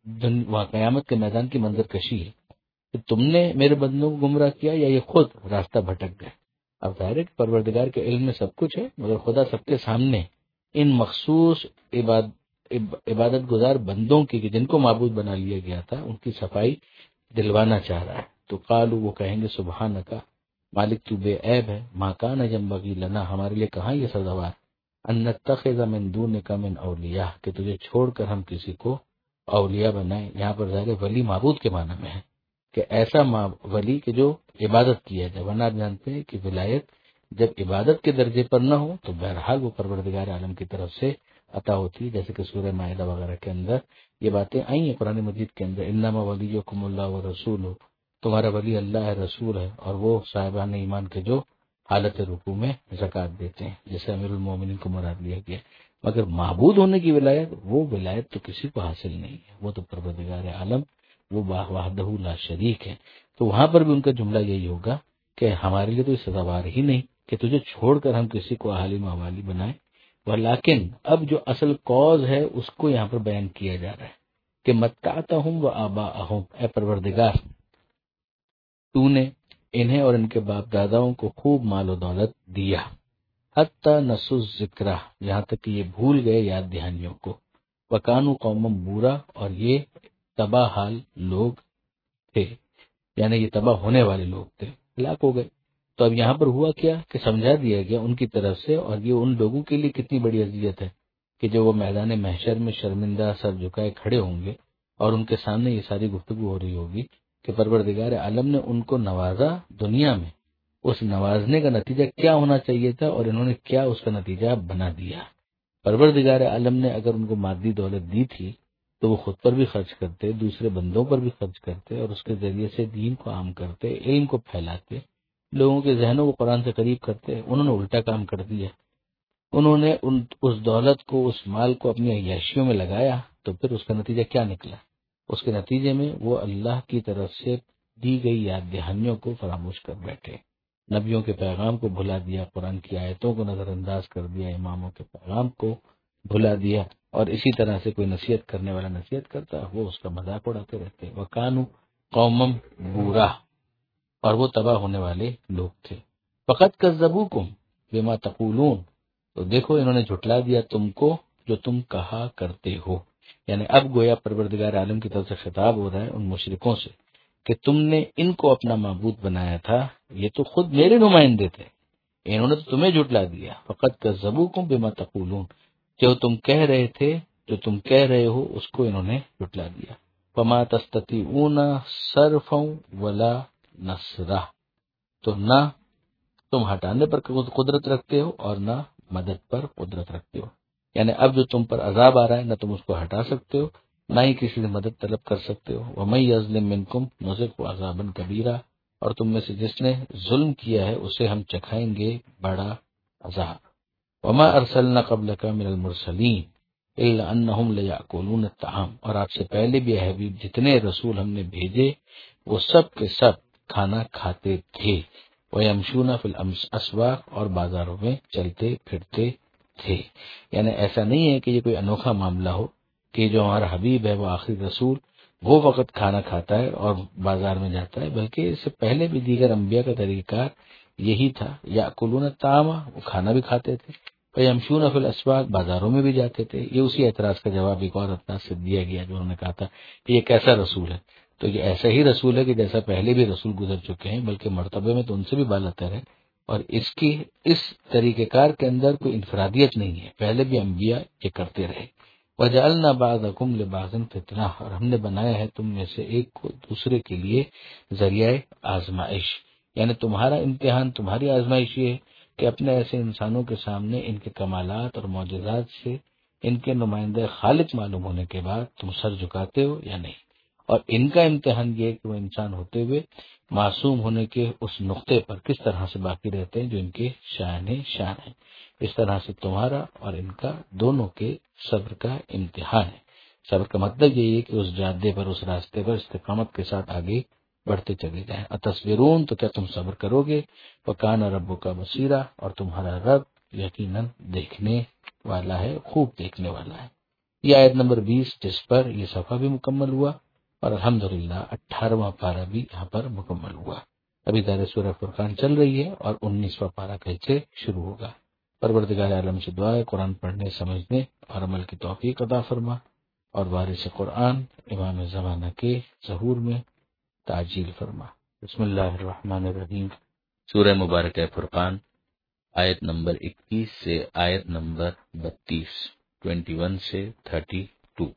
قیامت کے میدان کی منظر کشی ہے کہ تم نے میرے بندوں کو گمراہ کیا یا یہ خود راستہ بھٹک گئے۔ اب ظاہر ہے کہ پروردگار کے علم میں سب کچھ ہے، مگر خدا سب کے سامنے ان مخصوص عبادت گزار بندوں کی جن کو معبود بنا لیا گیا تھا ان کی صفائی دلوانا چاہ رہا ہے۔ تو قالوا وہ کہیں گے سبحانک، مالک تو بے عیب ہے، ما کان ینبغی لنا، ہمارے لیے کہاں یہ سزاوار، ان نتخذ من دونک من اولیاء، کہ تجھے چھوڑ کر ہم کسی کو اولیاء بنائیں۔ یہاں پر ظاہر ولی معبود کے معنی میں ہے کہ ایسا ولی کہ جو عبادت کیا جائے، ورنہ آپ جانتے ہیں کہ ولایت جب عبادت کے درجے پر نہ ہو تو بہرحال وہ پروردگار عالم کی طرف سے عطا ہوتی ہے، جیسے کہ سورہ مائدہ وغیرہ کے اندر یہ باتیں آئی ہیں قرآن مجید کے اندر، انما ولیکم اللہ ورسولہ، تمہارا ولی اللہ ہے، رسول ہے، اور وہ صاحبان ایمان کے جو حالت رکوع میں زکوٰۃ دیتے ہیں، جیسے امیر المومنین کو مراد لیا گیا۔ مگر معبود ہونے کی ولایت، وہ ولایت تو کسی کو حاصل نہیں ہے، وہ تو پروردگار عالم، وہ وحدہ لا شریک ہے۔ تو وہاں پر بھی ان کا جملہ یہی ہوگا کہ ہمارے لیے تو یہ سزاوار ہی نہیں کہ تجھے چھوڑ کر ہم کسی کو عالم والی بنائیں۔ ولیکن اب جو اصل کاز ہے اس کو یہاں پر بیان کیا جا رہا ہے کہ متعتہم و آباءہم، اے پروردگار تو نے انہیں اور ان کے باپ داداؤں کو خوب مال و دولت دیا، حتی نسوا الذکر، یہاں تک کہ یہ بھول گئے یاد دہانیوں کو، وکانوا قوما بورا، اور یہ تباہ حال لوگ تھے، یعنی یہ تباہ ہونے والے لوگ تھے، ہلاک ہو گئے۔ تو اب یہاں پر ہوا کیا کہ سمجھا دیا گیا ان کی طرف سے، اور یہ ان لوگوں کے لیے کتنی بڑی اذیت ہے کہ جو وہ میدان محشر میں شرمندہ سر جھکائے کھڑے ہوں گے اور ان کے سامنے یہ ساری گفتگو ہو رہی ہوگی کہ پروردگار عالم نے ان کو نوازا دنیا میں، اس نوازنے کا نتیجہ کیا ہونا چاہیے تھا اور انہوں نے کیا اس کا نتیجہ بنا دیا۔ پروردگار عالم نے اگر ان کو مادی دولت دی تھی تو وہ خود پر بھی خرچ کرتے، دوسرے بندوں پر بھی خرچ کرتے، اور اس کے ذریعے سے دین کو عام کرتے، علم کو پھیلاتے، لوگوں کے ذہنوں کو قرآن سے قریب کرتے۔ انہوں نے الٹا کام کر دیا، انہوں نے اس دولت کو، اس مال کو اپنی عیاشیوں میں لگایا، تو پھر اس کا نتیجہ کیا نکلا؟ اس کے نتیجے میں وہ اللہ کی طرف سے دی گئی یاد دہانیوں کو فراموش کر بیٹھے، نبیوں کے پیغام کو بھلا دیا، قرآن کی آیتوں کو نظر انداز کر دیا، اماموں کے پیغام کو بھلا دیا، اور اسی طرح سے کوئی نصیحت کرنے والا نصیحت کرتا وہ اس کا مذاق اڑاتے رہتے۔ وَكَانُوا قَوْمًا بُورًا، اور وہ تباہ ہونے والے لوگ تھے۔ فَقَدْ كَذَّبُوكُمْ بِمَا تَقُولُونَ، تو دیکھو انہوں نے جھٹلا دیا تم کو جو تم کہا کرتے ہو، یعنی اب گویا پروردگار عالم کی طرف سے خطاب ہو رہا ہے ان مشرکوں سے کہ تم نے ان کو اپنا معبود بنایا تھا، یہ تو خود میرے نمائندے تھے، انہوں نے تو تمہیں جھٹلا دیا۔ فَقَدْ كَذَّبُوكُمْ بِمَا تَقُولُونَ، جو تم کہہ رہے تھے، جو تم کہہ رہے ہو اس کو انہوں نے جھٹلا دیا۔ فَمَا تَسْتَطِيعُونَ صَرْفًا وَلَا نَصْرًا، تو نہ تم ہٹانے پر قدرت رکھتے ہو اور نہ مدد پر قدرت رکھتے ہو، یعنی اب جو تم پر عذاب آ رہا ہے نہ تم اس کو ہٹا سکتے ہو، نہ ہی کسی سے مدد طلب کر سکتے ہو۔ وَمَن يَظْلِم مِّنكُمْ نُذِقْهُ عَذَابًا كَبِيرًا، اور تم میں سے جس نے ظلم کیا ہے اسے ہم چکھائیں گے بڑا عذاب۔ وَمَا أَرْسَلْنَا قَبْلَكَ مِنَ الْمُرْسَلِينَ إِلَّا أَنَّهُمْ لَيَأْكُلُونَ الطَّعَامَ، اور آپ سے پہلے بھی اے حبیب جتنے رسول ہم نے بھیجے وہ سب کے سب کھانا کھاتے تھے، وَيَمْشُونَ فِي الْأَسْوَاقِ، اور بازاروں میں چلتے پھرتے تھے۔ یعنی ایسا نہیں ہے کہ یہ کوئی انوکھا معاملہ ہو کہ جو ہمارا حبیب ہے وہ آخری رسول وہ وقت کھانا کھاتا ہے اور بازار میں جاتا ہے، بلکہ اس سے پہلے بھی دیگر انبیاء کا طریقہ کار یہی تھا۔ یأکلون الطعام، وہ کھانا بھی کھاتے تھے، ویمشون فی الاسواق، بازاروں میں بھی جاتے تھے۔ یہ اسی اعتراض کا جواب ایک اور اعتراض سے دیا گیا جو انہوں نے کہا تھا کہ یہ کیسا رسول ہے، تو یہ ایسا ہی رسول ہے کہ جیسا پہلے بھی رسول گزر چکے ہیں، بلکہ مرتبے میں تو ان سے بھی بالا تر ہے، اور اس طریقہ کار کے اندر کوئی انفرادیت نہیں ہے، پہلے بھی انبیاء یہ کرتے رہے۔ وَجَعَلْنَا بَعْضَكُمْ لِبَعْضٍ فِتْنَةً، اور ہم نے بنایا ہے تم میں سے ایک کو دوسرے کے لیے ذریعہ آزمائش، یعنی تمہارا امتحان، تمہاری آزمائش یہ ہے کہ اپنے ایسے انسانوں کے سامنے ان کے کمالات اور معجزات سے ان کے نمائندہ خالق معلوم ہونے کے بعد تم سر جھکاتے ہو یا نہیں، اور ان کا امتحان یہ ہے کہ وہ انسان ہوتے ہوئے معصوم ہونے کے اس نقطے پر کس طرح سے باقی رہتے ہیں جو ان کے شان ہے۔ اس طرح سے تمہارا اور ان کا دونوں کے صبر کا امتحان ہے۔ صبر کا مطلب یہی ہے کہ اس جادے پر، اس راستے پر استقامت کے ساتھ آگے بڑھتے چلے جائیں۔ اتصبرون، تو کیا تم صبر کرو گے؟ وکان ربک بصیرا، اور تمہارا رب یقیناً دیکھنے والا ہے، خوب دیکھنے والا ہے۔ یہ آیت نمبر 20 جس پر یہ صفحہ بھی مکمل ہوا، اور الحمدللہ 18واں پارہ بھی یہاں پر مکمل ہوا۔ ابھی دار سورہ فرقان چل رہی ہے اور 19واں پارہ کل سے شروع ہوگا۔ پروردگار عالم سے دعا ہے قرآن پڑھنے، سمجھنے اور عمل کی توفیق عطا فرما، اور وارث قرآن امام زمانہ کے ظہور میں تعجیل فرما۔ بسم اللہ الرحمن الرحیم۔ سورہ مبارکہ فرقان، آیت نمبر 21 سے آیت نمبر 32، 21 سے 32،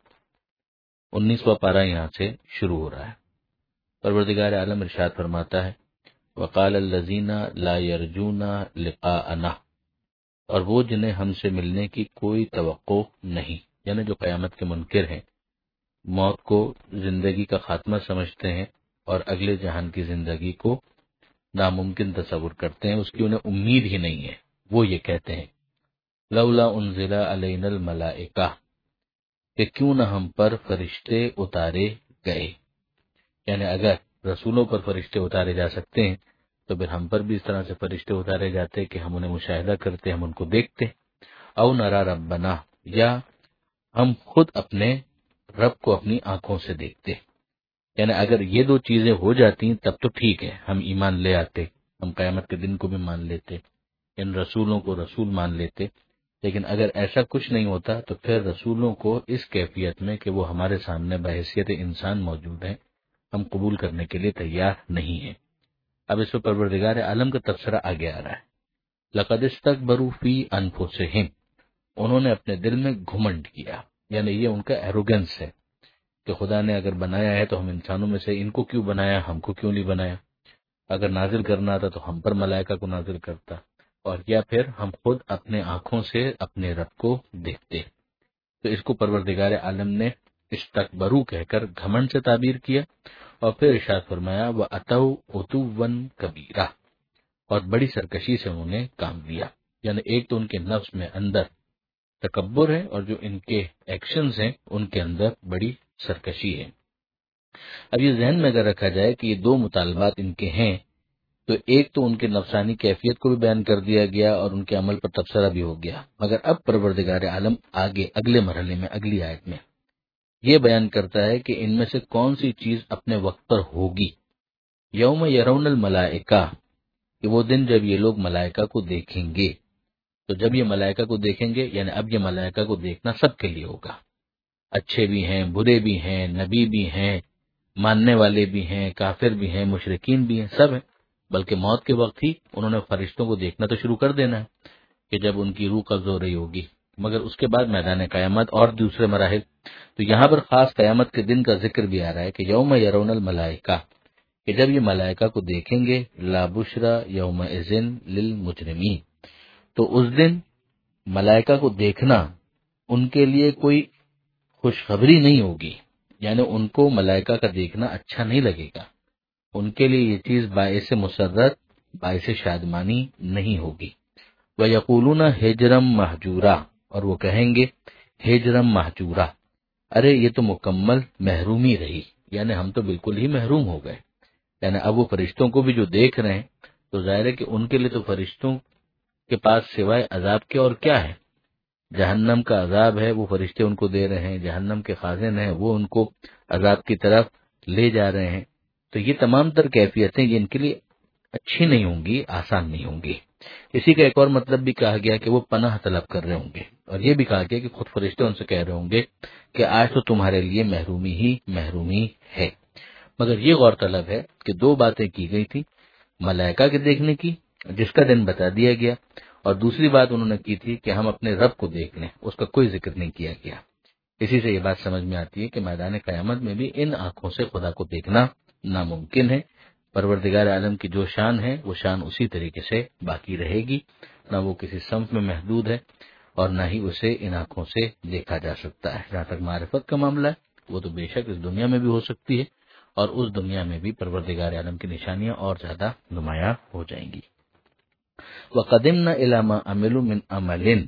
19واں پارہ یہاں سے شروع ہو رہا ہے۔ پروردگار عالم ارشاد فرماتا ہے، وقال الذین لا یرجون لقاءنا، اور وہ جنہیں ہم سے ملنے کی کوئی توقع نہیں، یعنی جو قیامت کے منکر ہیں، موت کو زندگی کا خاتمہ سمجھتے ہیں اور اگلے جہان کی زندگی کو ناممکن تصور کرتے ہیں، اس کی انہیں امید ہی نہیں ہے، وہ یہ کہتے ہیں لولا انزل علینا الملائکہ، کہ کیوں نہ ہم پر فرشتے اتارے گئے، یعنی اگر رسولوں پر فرشتے اتارے جا سکتے ہیں تو پھر ہم پر بھی اس طرح سے فرشتے اتارے جاتے کہ ہم انہیں مشاہدہ کرتے، ہم ان کو دیکھتے، او نرا ربنا، یا ہم خود اپنے رب کو اپنی آنکھوں سے دیکھتے، یعنی اگر یہ دو چیزیں ہو جاتی تب تو ٹھیک ہے، ہم ایمان لے آتے، ہم قیامت کے دن کو بھی مان لیتے، ان رسولوں کو رسول مان لیتے، لیکن اگر ایسا کچھ نہیں ہوتا تو پھر رسولوں کو اس کیفیت میں کہ وہ ہمارے سامنے بحیثیت انسان موجود ہیں، ہم قبول کرنے کے لیے تیار نہیں ہیں۔ اب اس پہ پروردگار عالم کا تبصرہ آگے آ رہا ہے، لقد استکبروا فی انفسہم، انہوں نے اپنے دل میں گھمنڈ کیا، یعنی یہ ان کا ایروگنس ہے کہ خدا نے اگر بنایا ہے تو ہم انسانوں میں سے ان کو کیوں بنایا، ہم کو کیوں نہیں بنایا، اگر نازل کرنا تھا تو ہم پر ملائکہ کو نازل کرتا، اور یا پھر ہم خود اپنے آنکھوں سے اپنے رب کو دیکھتے۔ تو اس کو پروردگار عالم نے استکبرو کہہ کر گھمنڈ سے تعبیر کیا، اور پھر ارشاد فرمایا وَأَتَوْا عُتُوًّا كَبِيرًا، اور بڑی سرکشی سے انہوں نے کام لیا، یعنی ایک تو ان کے نفس میں اندر تکبر ہے، اور جو ان کے ایکشنز ہیں ان کے اندر بڑی سرکشی ہے۔ اب یہ ذہن میں اگر رکھا جائے کہ یہ دو مطالبات ان کے ہیں، تو ایک تو ان کے نفسانی کیفیت کو بھی بیان کر دیا گیا اور ان کے عمل پر تبصرہ بھی ہو گیا، مگر اب پروردگار عالم آگے اگلے مرحلے میں اگلی آیت میں یہ بیان کرتا ہے کہ ان میں سے کون سی چیز اپنے وقت پر ہوگی۔ یوم یرون الملائکہ، کہ وہ دن جب یہ لوگ ملائکہ کو دیکھیں گے، تو جب یہ ملائکہ کو دیکھیں گے یعنی اب یہ ملائکہ کو دیکھنا سب کے لیے ہوگا، اچھے بھی ہیں، برے بھی ہیں، نبی بھی ہیں، ماننے والے بھی ہیں، کافر بھی ہیں، مشرکین بھی ہیں، سب ہیں، بلکہ موت کے وقت ہی انہوں نے فرشتوں کو دیکھنا تو شروع کر دینا ہے کہ جب ان کی روح قبض ہو رہی ہوگی، مگر اس کے بعد میدان قیامت اور دوسرے مراحل۔ تو یہاں پر خاص قیامت کے دن کا ذکر بھی آ رہا ہے کہ یوم یرون الملائکہ، کہ جب یہ ملائکہ کو دیکھیں گے، لا بشرا یومئذ للمجرمین، تو اس دن ملائکہ کو دیکھنا ان کے لیے کوئی خوشخبری نہیں ہوگی، یعنی ان کو ملائکہ کا دیکھنا اچھا نہیں لگے گا، ان کے لیے یہ چیز باعث مسرت، باعث شادمانی نہیں ہوگی۔ وَيَقُولُونَ ہِجْرًا مَحْجُورًا، اور وہ کہیں گے ہجرم محجورا، ارے یہ تو مکمل محرومی رہی، یعنی ہم تو بالکل ہی محروم ہو گئے، یعنی اب وہ فرشتوں کو بھی جو دیکھ رہے ہیں تو ظاہر ہے کہ ان کے لیے تو فرشتوں کے پاس سوائے عذاب کے اور کیا ہے، جہنم کا عذاب ہے، وہ فرشتے ان کو دے رہے ہیں، جہنم کے خازن ہیں وہ ان کو عذاب کی طرف لے جا رہے ہیں، تو یہ تمام تر کیفیتیں یہ ان کے لیے اچھی نہیں ہوں گی، آسان نہیں ہوں گی۔ اسی کا ایک اور مطلب بھی کہا گیا کہ وہ پناہ طلب کر رہے ہوں گے، اور یہ بھی کہا گیا کہ خود فرشتے ان سے کہہ رہے ہوں گے کہ آج تو تمہارے لیے محرومی ہی محرومی ہے۔ مگر یہ غور طلب ہے کہ دو باتیں کی گئی تھی، ملائکہ کے دیکھنے کی جس کا دن بتا دیا گیا، اور دوسری بات انہوں نے کی تھی کہ ہم اپنے رب کو دیکھ لیں، اس کا کوئی ذکر نہیں کیا گیا۔ اسی سے یہ بات سمجھ میں آتی ہے کہ میدان قیامت میں بھی ان آنکھوں سے خدا کو دیکھنا ناممکن ہے۔ پروردگار عالم کی جو شان ہے وہ شان اسی طریقے سے باقی رہے گی، نہ وہ کسی صنف میں محدود ہے اور نہ ہی اسے ان آنکھوں سے دیکھا جا سکتا ہے۔ جہاں تک معرفت کا معاملہ ہے وہ تو بے شک اس دنیا میں بھی ہو سکتی ہے، اور اس دنیا میں بھی پروردگار عالم کی نشانیاں اور زیادہ نمایاں ہو جائیں گی۔ وَقَدِمْنَا إِلَىٰ مَا عَمِلُوا مِنْ عَمَلٍ،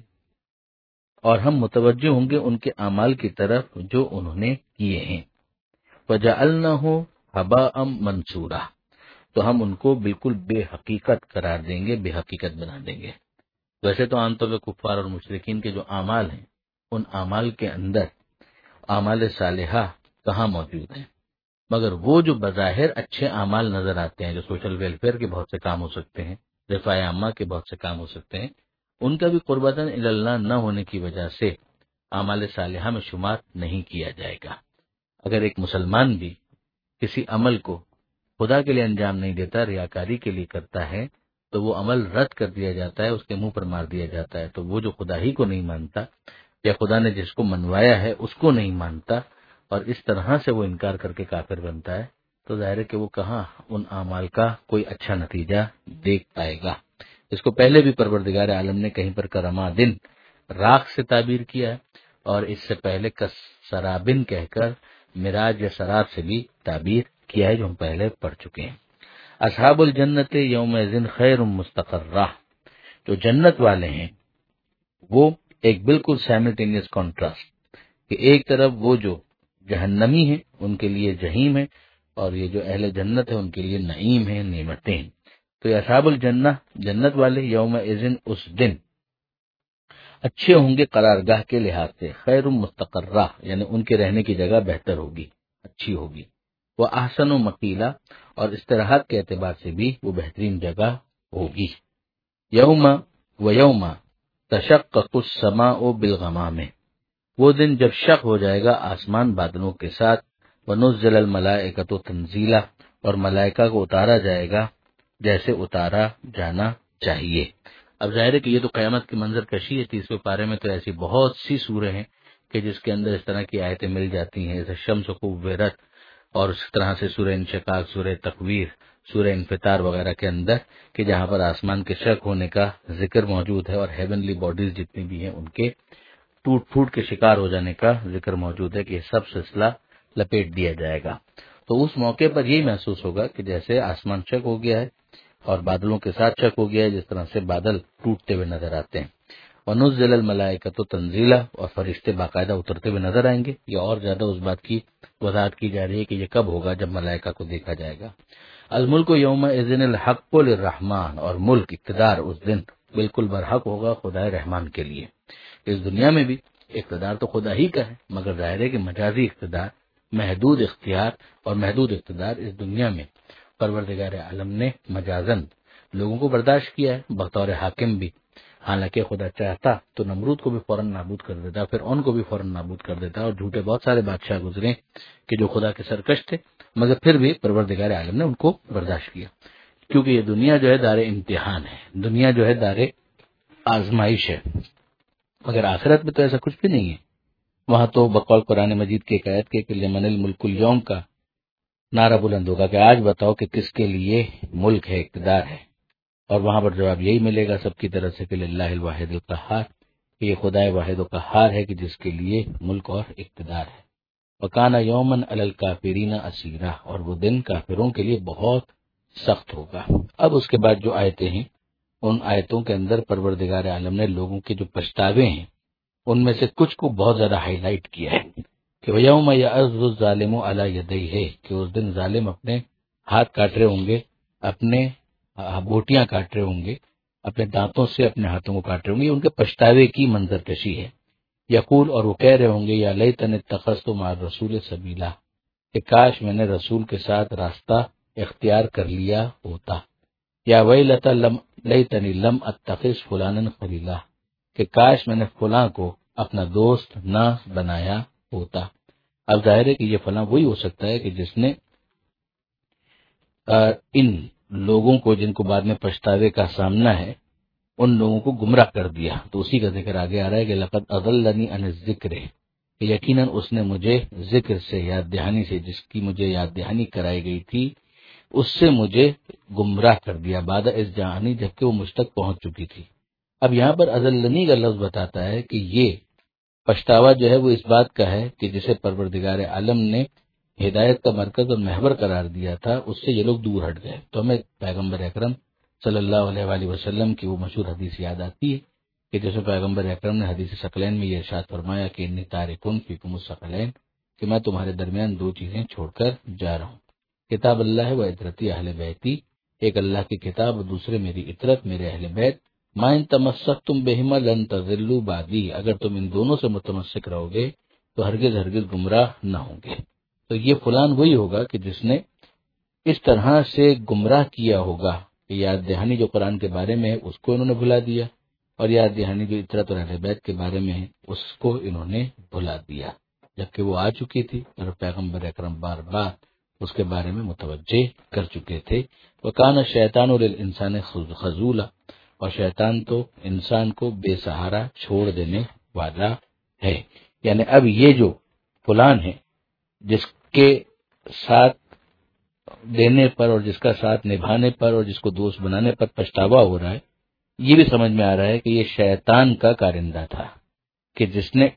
اور ہم متوجہ ہوں گے ان کے اعمال کی طرف جو انہوں نے کیے ہیں۔ وَجَعَلْنَاهُ هَبَاءً مَنْثُورًا، تو ہم ان کو بالکل بے حقیقت قرار دیں گے، بے حقیقت بنا دیں گے۔ ویسے تو عام طور پر کفار اور مشرکین کے جو اعمال ہیں ان اعمال کے اندر اعمال صالحہ کہاں موجود ہیں؟ مگر وہ جو بظاہر اچھے اعمال نظر آتے ہیں، جو سوشل ویلفیئر کے بہت سے کام ہو سکتے ہیں، رفاع عامہ کے بہت سے کام ہو سکتے ہیں، ان کا بھی قربتاً اللہ نہ ہونے کی وجہ سے اعمال صالحہ میں شمار نہیں کیا جائے گا۔ اگر ایک مسلمان بھی کسی عمل کو خدا کے لیے انجام نہیں دیتا، ریاکاری کے لیے کرتا ہے، تو وہ عمل رد کر دیا جاتا ہے، اس کے منہ پر مار دیا جاتا ہے۔ تو وہ جو خدا ہی کو نہیں مانتا یا خدا نے جس کو منوایا ہے اس کو نہیں مانتا اور اس طرح سے وہ انکار کر کے کافر بنتا ہے، تو ظاہر ہے کہ وہ کہاں ان اعمال کا کوئی اچھا نتیجہ دیکھ پائے گا۔ اس کو پہلے بھی پروردگار عالم نے کہیں پر کرما دن راکھ سے تعبیر کیا ہے، اور اس سے پہلے سرابن کہہ کر مراج یا سراب سے بھی تعبیر کیا ہے، جو ہم پہلے پڑھ چکے ہیں۔ اصحاب الجنت یومئذ خیر مستقرہ، جو جنت والے ہیں وہ ایک بالکل سائملٹینیس کنٹراسٹ، کہ ایک طرف وہ جو جہنمی ہیں ان کے لیے جہیم ہے، اور یہ جو اہل جنت ہے ان کے لیے نعیم ہے، نعمتیں ہیں۔ تو یہ اصحاب الجنہ جنت والے یومئذ اس دن اچھے ہوں گے قرارگاہ کے لحاظ سے، خیر مستقرہ یعنی ان کے رہنے کی جگہ بہتر ہوگی، اچھی ہوگی، وہ احسن و مقیلہ اور استراحت کے اعتبار سے بھی وہ بہترین جگہ ہوگی۔ یوم تشقق السماء بالغمام، وہ دن جب شق ہو جائے گا آسمان بادلوں کے ساتھ، ونزل الملائکۃ تنزیلا، اور ملائکہ کو اتارا جائے گا جیسے اتارا جانا چاہیے۔ اب ظاہر ہے کہ یہ تو قیامت کی منظر کشی ہے۔ 30ویں پارے میں تو ایسی بہت سی سوریں ہیں کہ جس کے اندر اس طرح کی آیتیں مل جاتی ہیں، جیسے شمس کوورت، اور اس طرح سے سورہ انشقاق، سورہ تکویر، سورہ انفطار وغیرہ کے اندر، کہ جہاں پر آسمان کے شق ہونے کا ذکر موجود ہے، اور ہیونلی باڈیز جتنی بھی ہیں ان کے ٹوٹ پھوٹ کے شکار ہو جانے کا ذکر موجود ہے، کہ یہ سب سلسلہ لپیٹ دیا جائے گا۔ تو اس موقع پر یہی محسوس ہوگا کہ جیسے آسمان شق ہو گیا ہے اور بادلوں کے ساتھ شق ہو گیا ہے، جس طرح سے بادل ٹوٹتے ہوئے نظر آتے ہیں۔ وَنُزِّلَ الْمَلَائِكَةُ تَنزِيلًا، اور فرشتے باقاعدہ اترتے ہوئے نظر آئیں گے۔ یہ اور زیادہ اس بات کی وضاحت کی جا رہی ہے کہ یہ کب ہوگا، جب ملائکہ کو دیکھا جائے گا۔ الملک یومئذ الحق للرحمن، اور ملک اقتدار اس دن بالکل برحق ہوگا خدائے رحمان کے لیے۔ اس دنیا میں بھی اقتدار تو خدا ہی کا ہے، مگر ظاہر ہے کہ مجازی اقتدار، محدود اختیار اور محدود اقتدار اس دنیا میں پروردگار عالم نے مجازن لوگوں کو برداشت کیا ہے، بطور حاکم بھی۔ حالانکہ خدا چاہتا تو نمرود کو بھی فوراً نابود کر دیتا، پھر ان کو بھی فوراً نابود کر دیتا، اور جھوٹے بہت سارے بادشاہ گزرے کہ جو خدا کے سرکش تھے، مگر پھر بھی پروردگار عالم نے ان کو برداشت کیا، کیونکہ یہ دنیا جو ہے دار امتحان ہے، دنیا جو ہے دار آزمائش ہے۔ مگر آخرت میں تو ایسا کچھ بھی نہیں ہے۔ وہاں تو بقول قرآن مجید کی ایک آیت کے لمن الملک اليوم کا نعرہ بلند ہوگا کہ آج بتاؤ کہ کس کے لیے ملک ہے، اقتدار ہے، اور وہاں پر جواب یہی ملے گا سب کی طرف سے کہ للہ الواحد القہار، کہ یہ خدائے واحد و قہار ہے کہ جس کے لیے ملک اور اقتدار ہے۔ وکانا یومن علی الکافرین اسیرا، اور وہ دن کافروں کے لیے بہت سخت ہوگا۔ اب اس کے بعد جو آیتیں ہیں، ان آیتوں کے اندر پروردگار عالم نے لوگوں کے جو پچھتاوے ہیں ان میں سے کچھ کو بہت زیادہ ہائی لائٹ کیا ہے کہ وَيَوْمَ يَعَضُّ الظَّالِمُ عَلَى يَدَيْهِ، کہ اس دن ظالم اپنے ہاتھ کاٹ رہے ہوں گے، اپنے بوٹیاں کاٹ رہے ہوں گے، اپنے دانتوں سے اپنے ہاتھوں کو کاٹ رہے ہوں گے، ان کے پچھتاوے کی منظر کشی ہے۔ یقول، اور وہ کہہ رہے ہوں گے، یا لیتنی اتخذت مع الرسول سبیلا، کہ کاش میں نے رسول کے ساتھ راستہ اختیار کر لیا ہوتا۔ یا ویلتی لیتنی لم اتخذ فلانا خلیلا، کہ کاش میں نے فلاں کو اپنا دوست نہ بنایا ہوتا۔ اب ظاہر ہے کہ یہ فلاں وہی ہو سکتا ہے کہ جس نے ان لوگوں کو جن کو بعد میں پچھتاوے کا سامنا ہے ان لوگوں کو گمراہ کر دیا۔ تو اسی کا ذکر آگے آ رہا ہے کہ لقد اضلنی عن الذکر، کہ یقیناً اس نے مجھے ذکر سے، یاد دہانی سے، جس کی مجھے یاد دہانی کرائی گئی تھی اس سے مجھے گمراہ کر دیا، بعد اذ جاءنی، جبکہ وہ مجھ تک پہنچ چکی تھی۔ اب یہاں پر اضلنی کا لفظ بتاتا ہے کہ یہ پچھتاوا جو ہے وہ اس بات کا ہے کہ جسے پروردگار عالم نے ہدایت کا مرکز اور محور قرار دیا تھا اس سے یہ لوگ دور ہٹ گئے۔ تو ہمیں پیغمبر اکرم صلی اللہ علیہ وآلہ وسلم کی وہ مشہور حدیث یاد آتی ہے کہ جیسے پیغمبر اکرم نے حدیث ثقلین میں یہ ارشاد فرمایا کہ انی تارکن فیکم الثقلین، کہ میں تمہارے درمیان دو چیزیں چھوڑ کر جا رہا ہوں، کتاب اللہ و عطرتی اہل بیتی، ایک اللہ کی کتاب اور دوسرے میری عطرت، میرے اہل بیت، ما ان تمسکتم بہما لن تضلوا بعدی، اگر تم ان دونوں سے متمسک رہو گے تو ہرگز ہرگز گمراہ نہ ہوں گے۔ تو یہ فلان وہی ہوگا کہ جس نے اس طرح سے گمراہ کیا ہوگا کہ یاد دہانی جو قرآن کے بارے میں ہے اس کو انہوں نے بھلا دیا، اور یاد دہانی جو اطرت اور اہل بیت کے بارے میں ہے اس کو انہوں نے بھلا دیا، جبکہ وہ آ چکی تھی اور پیغمبر اکرم بار بار اس کے بارے میں متوجہ کر چکے تھے۔ وَكَانَ الشَّيْطَانُ لِلْإِنسَانِ خَذُولًا، اور شیطان تو انسان کو بے سہارا چھوڑ دینے والا ہے۔ یعنی اب یہ جو فلان ہے جس کے ساتھ دینے پر اور جس کا ساتھ نبھانے پر اور جس کو دوست بنانے پر پچھتاوا ہو رہا ہے، یہ بھی سمجھ میں آ رہا ہے کہ یہ شیطان کا کارندہ تھا کہ جس نے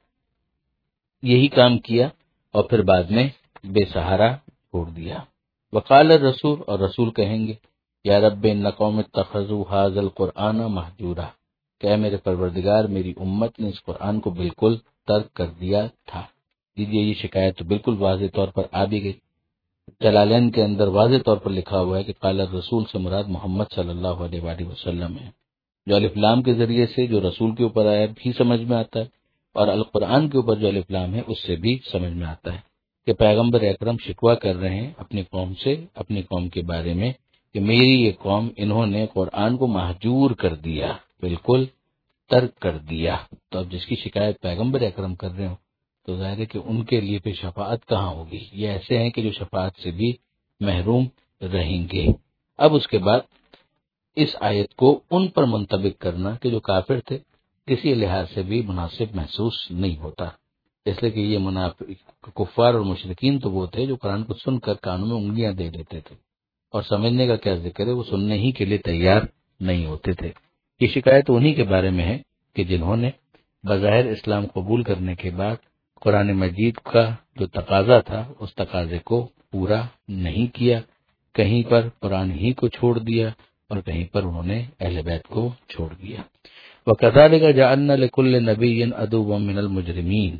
یہی کام کیا اور پھر بعد میں بے سہارا چھوڑ دیا۔ وقال الرسول، اور رسول کہیں گے یا رب ان قوم اتخذوا هذا القرآن مہجورا، کہ اے میرے پروردگار میری امت نے اس قرآن کو بالکل ترک کر دیا تھا۔ یہ شکایت تو بالکل واضح طور پر آ بھی گئی۔ جلالین کے اندر واضح طور پر لکھا ہوا ہے کہ قال الرسول سے مراد محمد صلی اللہ علیہ وآلہ وسلم ہے، جو الف لام کے ذریعے سے جو رسول کے اوپر آیا بھی سمجھ میں آتا ہے، اور القرآن کے اوپر جو الف لام ہے اس سے بھی سمجھ میں آتا ہے کہ پیغمبر اکرم شکوہ کر رہے ہیں اپنی قوم سے، اپنی قوم کے بارے میں کہ میری یہ قوم انہوں نے قرآن کو مہجور کر دیا، بالکل ترک کر دیا۔ تو اب جس کی شکایت پیغمبر اکرم کر رہے ہوں تو ظاہر ہے کہ ان کے لیے پھر شفاعت کہاں ہوگی؟ یہ ایسے ہیں کہ جو شفاعت سے بھی محروم رہیں گے۔ اب اس کے بعد اس آیت کو ان پر منطبق کرنا کہ جو کافر تھے کسی لحاظ سے بھی مناسب محسوس نہیں ہوتا، اس لیے کہ یہ کفار اور مشرکین تو وہ تھے جو قرآن کو سن کر کانوں میں انگلیاں دے دیتے تھے، اور سمجھنے کا کیا ذکر ہے، وہ سننے ہی کے لیے تیار نہیں ہوتے تھے۔ یہ شکایت انہی کے بارے میں ہے کہ جنہوں نے بظاہر اسلام قبول کرنے کے بعد قرآن مجید کا جو تقاضا تھا اس تقاضے کو پورا نہیں کیا، کہیں پر قرآن ہی کو چھوڑ دیا اور کہیں پر انہوں نے اہل بیت کو چھوڑ دیا۔ وَكَذَلِكَ جَعَلْنَا لِكُلِّ نَبِيٍّ عَدُوًّا مِّنَ الْمُجْرِمِينَ،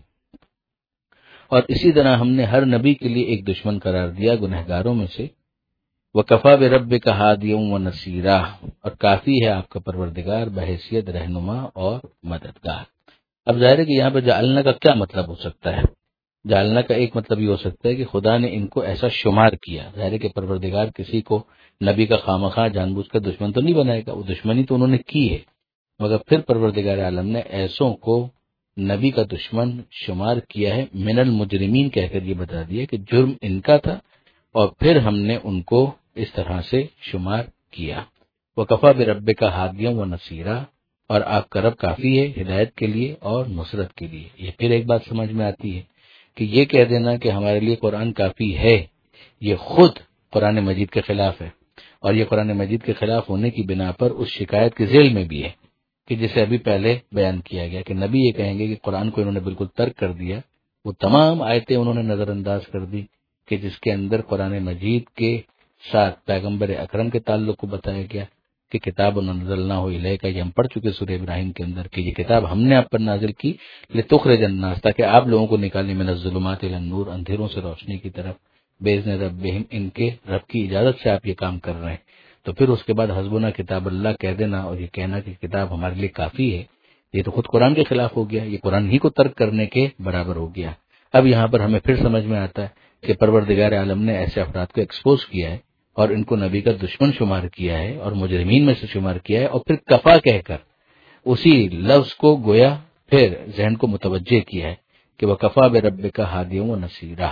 اور اسی طرح ہم نے ہر نبی کے لیے ایک دشمن قرار دیا گنہگاروں میں سے۔ وَكَفَىٰ بِرَبِّكَ هَادِيًا وَنَصِيرًا، اور کافی ہے آپ کا پروردگار بحیثیت رہنما اور مددگار۔ اب ظاہر ہے کہ یہاں پہ جعلنا کا کیا مطلب ہو سکتا ہے؟ جعلنا کا ایک مطلب یہ ہو سکتا ہے کہ خدا نے ان کو ایسا شمار کیا۔ ظاہر ہے کہ پروردگار کسی کو نبی کا خامخواہ جان بوجھ کر دشمن تو نہیں بنائے گا، وہ دشمنی تو انہوں نے کی ہے، مگر پھر پروردگار عالم نے ایسوں کو نبی کا دشمن شمار کیا ہے، من المجرمین کہہ کر یہ بتا دیا کہ جرم ان کا تھا اور پھر ہم نے ان کو اس طرح سے شمار کیا۔ وَكَفَىٰ بِرَبِّكَ هَادِيًا وَنَصِيرًا، اور آپ کا رب کافی ہے ہدایت کے لیے اور نصرت کے لیے۔ یہ پھر ایک بات سمجھ میں آتی ہے کہ یہ کہہ دینا کہ ہمارے لیے قرآن کافی ہے، یہ خود قرآن مجید کے خلاف ہے، اور یہ قرآن مجید کے خلاف ہونے کی بنا پر اس شکایت کے ذیل میں بھی ہے کہ جسے ابھی پہلے بیان کیا گیا کہ نبی یہ کہیں گے کہ قرآن کو انہوں نے بالکل ترک کر دیا، وہ تمام آیتیں انہوں نے نظر انداز کر دی کہ جس کے اندر قرآن مجید کے ساتھ پیغمبر اکرم کے تعلق کو بتایا گیا کہ کتاب انزلناہ الیک، یہ ہم پڑھ چکے سورہ ابراہیم کے اندر کہ یہ کتاب ہم نے آپ پر نازل کی لتخرج الناس، تاکہ آپ لوگوں کو نکالیں من الظلمات الی النور، اندھیروں سے روشنی کی طرف، باذن ربہم، ان کے رب کی اجازت سے آپ یہ کام کر رہے ہیں۔ تو پھر اس کے بعد حسبنا کتاب اللہ کہہ دینا اور یہ کہنا کہ کتاب ہمارے لیے کافی ہے، یہ تو خود قرآن کے خلاف ہو گیا، یہ قرآن ہی کو ترک کرنے کے برابر ہو گیا۔ اب یہاں پر ہمیں پھر سمجھ میں آتا ہے کہ پروردگار عالم نے ایسے افراد کو ایکسپوز کیا ہے اور ان کو نبی کا دشمن شمار کیا ہے اور مجرمین میں سے شمار کیا ہے، اور پھر کفا کہہ کر اسی لفظ کو گویا پھر ذہن کو متوجہ کیا ہے کہ وَكَفَىٰ بِرَبِّكَ هَادِيًا وَنَصِيرًا،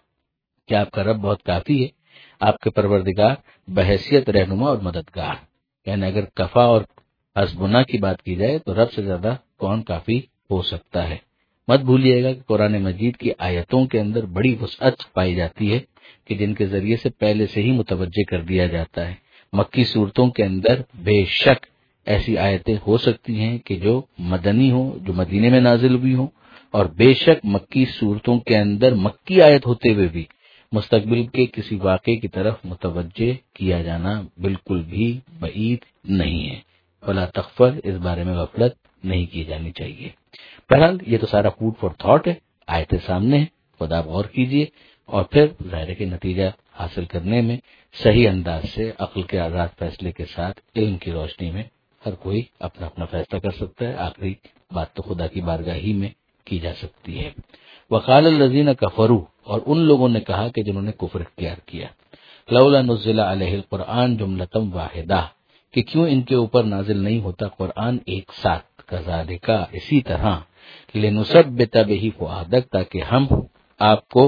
کہ آپ کا رب بہت کافی ہے، آپ کے پروردگار بحیثیت رہنما اور مددگار۔ یعنی اگر کفا اور حسبنا کی بات کی جائے تو رب سے زیادہ کون کافی ہو سکتا ہے۔ مت بھولیے گا کہ قرآن مجید کی آیتوں کے اندر بڑی وسعت پائی جاتی ہے کہ جن کے ذریعے سے پہلے سے ہی متوجہ کر دیا جاتا ہے۔ مکی صورتوں کے اندر بے شک ایسی آیتیں ہو سکتی ہیں کہ جو مدنی ہوں، جو مدینے میں نازل ہوئی ہوں، اور بے شک مکی صورتوں کے اندر مکی آیت ہوتے ہوئے بھی مستقبل کے کسی واقعے کی طرف متوجہ کیا جانا بالکل بھی بعید نہیں ہے۔ ولا تغفل، اس بارے میں غفلت نہیں کی جانی چاہیے۔ بہرحال یہ تو سارا فوڈ فار تھاٹ ہے، آیتیں سامنے ہیں، خدا غور کیجیے اور پھر ظاہر کے نتیجہ حاصل کرنے میں صحیح انداز سے عقل کے آزاد فیصلے کے ساتھ علم کی روشنی میں ہر کوئی اپنا اپنا فیصلہ کر سکتا ہے۔ آخری بات تو خدا کی بارگاہ ہی میں کی جا سکتی ہے۔ وقال الذین کفروا، اور ان لوگوں نے کہا کہ جنہوں نے کفر اختیار کیا، لولا نزل علیہ القرآن جملۃ واحدہ، کہ کیوں ان کے اوپر نازل نہیں ہوتا قرآن ایک ساتھ، کذالک اسی طرح، لنثبت بہ فؤادک، تاکہ ہم آپ کو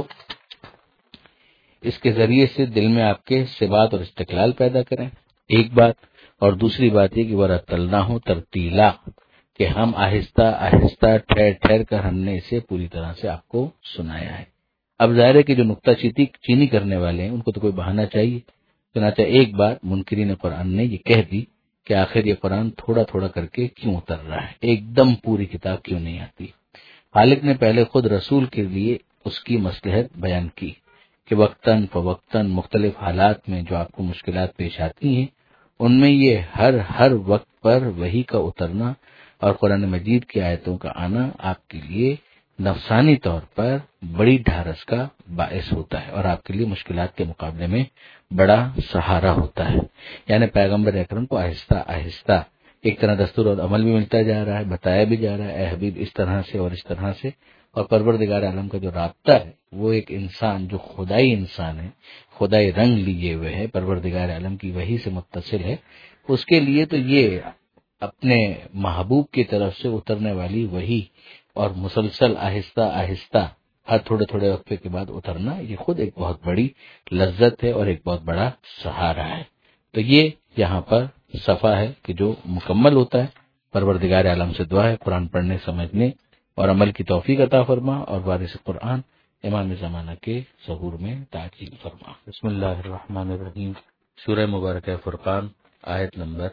اس کے ذریعے سے دل میں آپ کے ثبات اور استقلال پیدا کریں، ایک بات، اور دوسری بات یہ کہ ورتلناہ ترتیلا، کہ ہم آہستہ آہستہ ٹھہر ٹھہر کر ہم نے اسے پوری طرح سے آپ کو سنایا ہے۔ اب ظاہر ہے کہ جو نکتہ چینی کرنے والے ہیں ان کو تو کوئی بہانہ چاہیے، چنانچہ ایک بات منکرین قرآن نے یہ کہہ دی کہ آخر یہ قرآن تھوڑا تھوڑا کر کے کیوں اتر رہا ہے، ایک دم پوری کتاب کیوں نہیں آتی۔ خالق نے پہلے خود رسول کے لیے اس کی مصلحت بیان کی کہ وقتاً فوقتاً مختلف حالات میں جو آپ کو مشکلات پیش آتی ہیں، ان میں یہ ہر وقت پر وحی کا اترنا اور قرآن مجید کی آیتوں کا آنا آپ کے لیے نفسانی طور پر بڑی ڈھارس کا باعث ہوتا ہے اور آپ کے لیے مشکلات کے مقابلے میں بڑا سہارا ہوتا ہے۔ یعنی پیغمبر اکرم کو آہستہ آہستہ ایک طرح دستور اور عمل بھی ملتا جا رہا ہے، بتایا بھی جا رہا ہے، اے حبیب اس طرح سے اور اس طرح سے، اور پروردگار عالم کا جو رابطہ ہے وہ ایک انسان جو خدائی انسان ہے، خدائی رنگ لیے ہوئے ہے، پروردگار عالم کی وحی سے متصل ہے، اس کے لیے تو یہ اپنے محبوب کی طرف سے اترنے والی وحی اور مسلسل آہستہ آہستہ ہر تھوڑے تھوڑے وقفے کے بعد اترنا، یہ خود ایک بہت بڑی لذت ہے اور ایک بہت بڑا سہارا ہے۔ تو یہ یہاں پر صفحہ ہے کہ جو مکمل ہوتا ہے۔ پروردگار عالم سے دعا ہے قرآن پڑھنے، سمجھنے اور عمل کی توفیق عطا فرما، اور وارث قرآن امام زمانہ کے ظہور میں تعجیل فرما۔ بسم اللہ الرحمن الرحیم۔ سورہ مبارکہ فرقان، آیت نمبر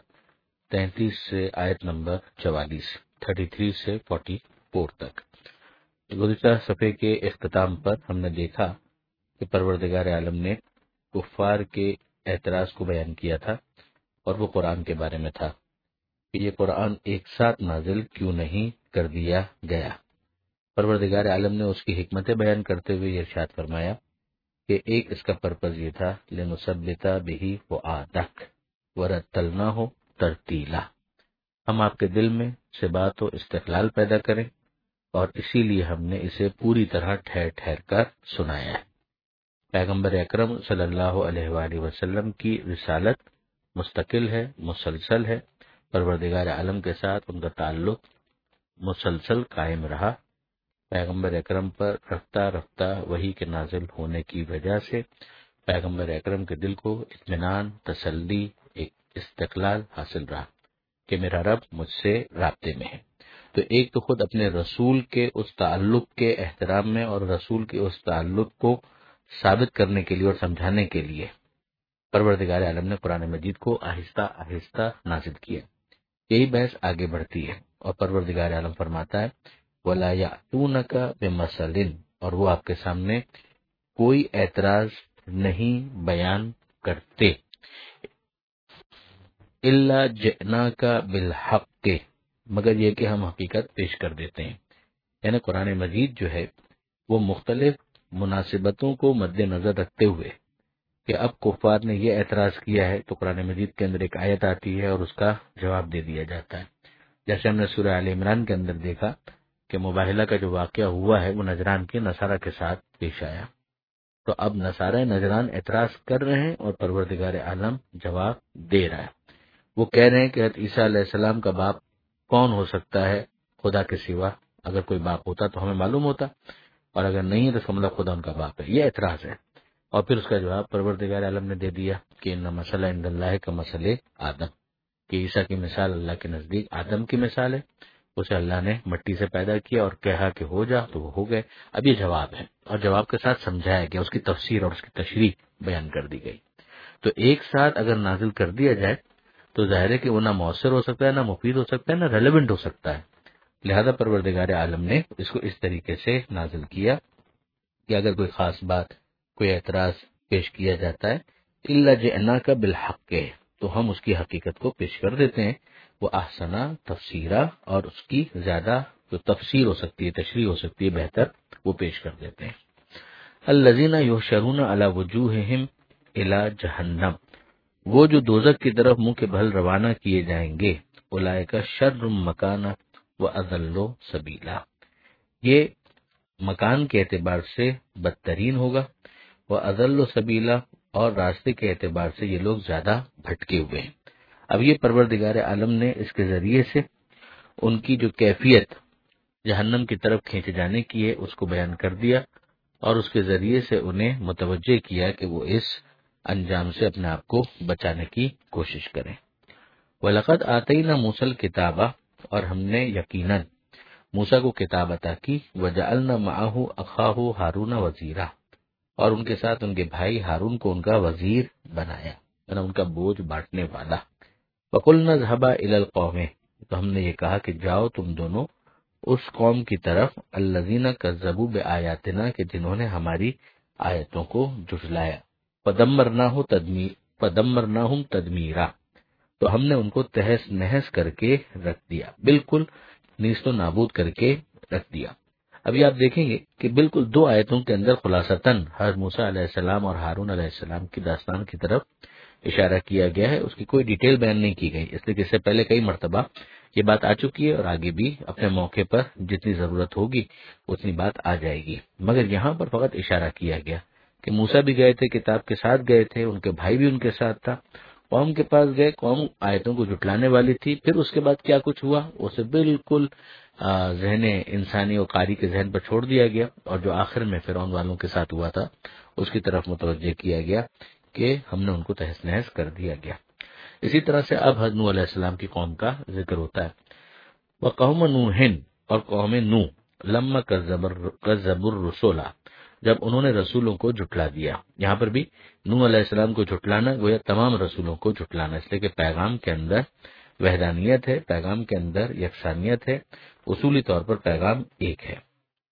33 سے آیت نمبر 44، 33 سے 44 تک۔ گزشتہ صفحے کے اختتام پر ہم نے دیکھا کہ پروردگار عالم نے کفار کے اعتراض کو بیان کیا تھا، اور وہ قرآن کے بارے میں تھا کہ یہ قرآن ایک ساتھ نازل کیوں نہیں کر دیا گیا۔ پروردگار عالم نے اس کی حکمتیں بیان کرتے ہوئے یہ ارشاد فرمایا کہ ایک اس کا پرپز یہ تھا لنثبت بہ فؤادک ورتلناہ ترتیلا، ہم آپ کے دل میں ثبات و استقلال پیدا کریں، اور اسی لیے ہم نے اسے پوری طرح ٹھہر ٹھہر کر سنایا ہے۔ پیغمبر اکرم صلی اللہ علیہ وآلہ وسلم کی رسالت مستقل ہے، مسلسل ہے، پروردگار عالم کے ساتھ ان کا تعلق مسلسل قائم رہا۔ پیغمبر اکرم پر رفتہ رفتہ وحی کے نازل ہونے کی وجہ سے پیغمبر اکرم کے دل کو اطمینان، تسلی، ایک استقلال حاصل رہا کہ میرا رب مجھ سے رابطے میں ہے۔ تو ایک تو خود اپنے رسول کے اس تعلق کے احترام میں اور رسول کے اس تعلق کو ثابت کرنے کے لیے اور سمجھانے کے لیے پروردگار عالم نے قرآن مجید کو آہستہ آہستہ نازل کیا۔ یہی بحث آگے بڑھتی ہے، اور پروردگار عالم فرماتا ہے وَلَا يَأْتُونَكَ بِمَثَلٍ، اور وہ آپ کے سامنے کوئی اعتراض نہیں بیان کرتے، إِلَّا جِئْنَاكَ بِالْحَقِّ، مگر یہ کہ ہم حقیقت پیش کر دیتے ہیں۔ یعنی قرآن مجید جو ہے وہ مختلف مناسبتوں کو مد نظر رکھتے ہوئے کہ اب کفار نے یہ اعتراض کیا ہے تو قرآن مجید کے اندر ایک آیت آتی ہے اور اس کا جواب دے دیا جاتا ہے۔ جیسے ہم نے سورہ آل عمران کے اندر دیکھا کہ مباہلہ کا جو واقعہ ہوا ہے وہ نجران کے نصارہ کے ساتھ پیش آیا، تو اب نصارہ نجران اعتراض کر رہے ہیں اور پروردگار عالم جواب دے رہا ہے۔ وہ کہہ رہے ہیں کہ حضرت عیسیٰ علیہ السلام کا باپ کون ہو سکتا ہے خدا کے سوا، اگر کوئی باپ ہوتا تو ہمیں معلوم ہوتا، اور اگر نہیں ہے تو اس کا مطلب خدا ان کا باپ ہے، یہ اعتراض ہے۔ اور پھر اس کا جواب پروردگار عالم نے دے دیا کہ ان مسئلہ عند اللہ کا مسئلہ آدم، کہ عیسیٰ کی مثال اللہ کے نزدیک آدم کی مثال ہے، اسے اللہ نے مٹی سے پیدا کیا اور کہا کہ ہو جا تو وہ ہو گئے۔ اب یہ جواب ہے، اور جواب کے ساتھ سمجھایا گیا، اس کی تفسیر اور اس کی تشریح بیان کر دی گئی۔ تو ایک ساتھ اگر نازل کر دیا جائے تو ظاہر ہے کہ وہ نہ مؤثر ہو سکتا ہے، نہ مفید ہو سکتا ہے، نہ ریلیونٹ ہو سکتا ہے۔ لہذا پروردگار عالم نے اس کو اس طریقے سے نازل کیا کہ اگر کوئی خاص بات، کوئی اعتراض پیش کیا جاتا ہے إِلَّا جِئْنَاكَ بِالْحَقِّ، تو ہم اس کی حقیقت کو پیش کر دیتے ہیں، وہ احسنا تفسیرا، اور اس کی زیادہ جو تفسیر ہو سکتی ہے، تشریح ہو سکتی ہے، بہتر وہ پیش کر دیتے ہیں۔ الذین یحشرون علی وجوہہم الی جہنم، وہ جو دوزخ کی طرف منہ کے بھل روانہ کیے جائیں گے، اولئک شر مکانہ واضل سبیلا، یہ مکان کے اعتبار سے بدترین ہوگا، وہ اضل و سبیلا، اور راستے کے اعتبار سے یہ لوگ زیادہ بھٹکے ہوئے ہیں۔ اب یہ پروردگار عالم نے اس کے ذریعے سے ان کی جو کیفیت جہنم کی طرف کھینچے جانے کی ہے اس کو بیان کر دیا، اور اس کے ذریعے سے انہیں متوجہ کیا کہ وہ اس انجام سے اپنے آپ کو بچانے کی کوشش کریں۔ وَلَقَدْ آتَيْنَا مُوسَى الْكِتَابَ، اور ہم نے یقیناً موسیٰ کو کتاب عطا کی، وَجَعَلْنَا مَعَهُ أَخَاهُ هَارُونَ وَزِيرًا، اور ان کے ساتھ ان کے بھائی ہارون کو ان کا وزیر بنایا، یعنی ان کا بوجھ بانٹنے والا۔ وَقُلْنَا اذْهَبَا إِلَى الْقَوْمِ، تو ہم نے یہ کہا کہ جاؤ تم دونوں اس قوم کی طرف، الذین کذبوا بآیاتنا، کہ جنہوں نے ہماری آیتوں کو جھٹلایا، فدمرناہم تدمیرا، تو ہم نے ان کو تہس نہس کر کے رکھ دیا، بالکل نیست و نابود کر کے رکھ دیا۔ ابھی آپ دیکھیں گے کہ بالکل دو آیتوں کے اندر خلاصتاً حضرت موسیٰ علیہ السلام اور ہارون علیہ السلام کی داستان کی طرف اشارہ کیا گیا ہے، اس کی کوئی ڈیٹیل بیان نہیں کی گئی، اس لیے کہ اس سے پہلے کئی مرتبہ یہ بات آ چکی ہے اور آگے بھی اپنے موقع پر جتنی ضرورت ہوگی اتنی بات آ جائے گی، مگر یہاں پر فقط اشارہ کیا گیا کہ موسیٰ بھی گئے تھے، کتاب کے ساتھ گئے تھے، ان کے بھائی بھی ان کے ساتھ تھا، قوم کے پاس گئے، قوم آیتوں کو جھٹلانے والی تھی، پھر اس کے بعد کیا کچھ ہوا اسے بالکل ذہن انسانی اور قاری کے ذہن پر چھوڑ دیا گیا، اور جو آخر میں فرعون والوں کے ساتھ ہوا تھا اس کی طرف متوجہ کیا گیا کہ ہم نے ان کو تہس نہس کر دیا گیا۔ اسی طرح سے اب حضرت نوح علیہ السلام کی قوم کا ذکر ہوتا ہے، وقوم نوح، اور قوم نوح، لما کذبوا الرسل، جب انہوں نے رسولوں کو جھٹلا دیا۔ یہاں پر بھی نوح علیہ السلام کو جھٹلانا گویا تمام رسولوں کو جھٹلانا، اس لیے کہ پیغام کے اندر وحدانیت ہے، پیغام کے اندر یکسانیت ہے، اصولی طور پر پیغام ایک ہے۔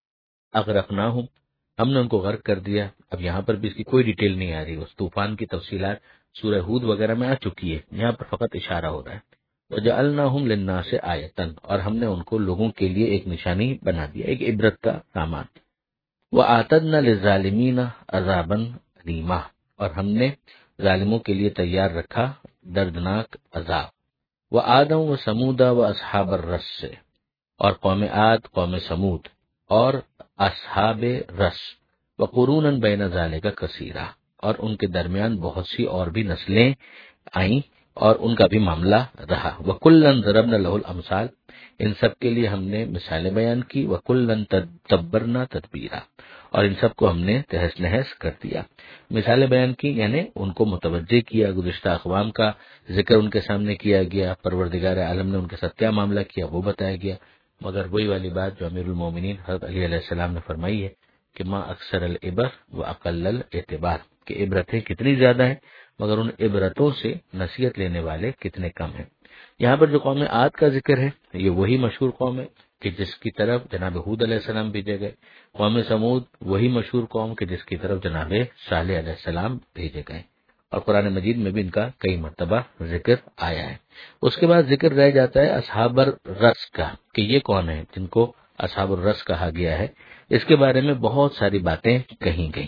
اغرقناہم، ہم نے ان کو غرق کر دیا۔ اب یہاں پر بھی اس کی کوئی ڈیٹیل نہیں آ رہی، اس طوفان کی تفصیلات سورہ ہود وغیرہ میں آ چکی ہے، یہاں پر فقط اشارہ ہو رہا ہے۔ وَجَعَلْنَاهُمْ لِلنَّاسِ آیَةً، اور ہم نے ان کو لوگوں کے لیے ایک نشانی بنا دیا، ایک عبرت کا سامان۔ وَأَعْتَدْنَا لِلظَّالِمِينَ عَذَابًا أَلِيمًا، اور ہم نے ظالموں کے لیے تیار رکھا دردناک عذاب۔ وَعَادًا وَثَمُودَ وَأَصْحَابَ الرَّسِّ، اور قوم عاد، قوم سمود اور اصحاب رس، وقرونا بین ذالک کثیرا، اور ان کے درمیان بہت سی اور بھی نسلیں آئیں اور ان کا بھی معاملہ رہا۔ وَكُلًّا ضَرَبْنَا لَهُ الْأَمْثَالَ، ان سب کے لیے ہم نے مثالیں بیان کی۔ وَكُلًّا تَبَّرْنَا تَتْبِيرًا، اور ان سب کو ہم نے تہس نہس کر دیا۔ مثالیں بیان کی یعنی ان کو متوجہ کیا، گزشتہ اقوام کا ذکر ان کے سامنے کیا گیا، پروردگار عالم نے ان کے ساتھ کیا معاملہ کیا وہ بتایا گیا، مگر وہی والی بات جو امیر المومنین حضرت علی علیہ السلام نے فرمائی ہے کہ ما اکثر العبر و اقل الاعتبار، کہ عبرتیں کتنی زیادہ ہیں مگر ان عبرتوں سے نصیحت لینے والے کتنے کم ہیں۔ یہاں پر جو قوم عاد کا ذکر ہے یہ وہی مشہور قوم ہے کہ جس کی طرف جناب ہود علیہ السلام بھیجے گئے، قوم سمود وہی مشہور قوم کہ جس کی طرف جناب صالح علیہ السلام بھیجے گئے، اور قرآن مجید میں بھی ان کا کئی مرتبہ ذکر آیا ہے۔ اس کے بعد ذکر رہ جاتا ہے اصحاب الرس کا، کہ یہ کون ہیں جن کو اصحاب الرس کہا گیا ہے۔ اس کے بارے میں بہت ساری باتیں کہی گئیں،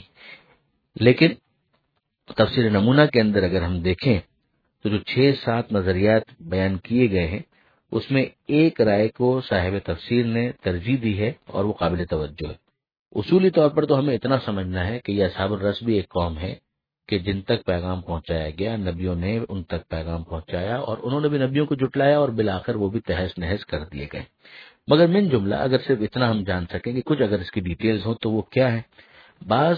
لیکن تفسیر نمونہ کے اندر اگر ہم دیکھیں تو جو 6-7 نظریات بیان کیے گئے ہیں اس میں ایک رائے کو صاحب تفسیر نے ترجیح دی ہے اور وہ قابل توجہ ہے۔ اصولی طور پر تو ہمیں اتنا سمجھنا ہے کہ یہ اصحاب الرس بھی ایک قوم ہے کہ جن تک پیغام پہنچایا گیا، نبیوں نے ان تک پیغام پہنچایا اور انہوں نے بھی نبیوں کو جھٹلایا اور بالآخر وہ بھی تہس نہس کر دیے گئے۔ مگر من جملہ اگر صرف اتنا ہم جان سکیں کہ کچھ اگر اس کی ڈیٹیلز ہوں تو وہ کیا ہے۔ بعض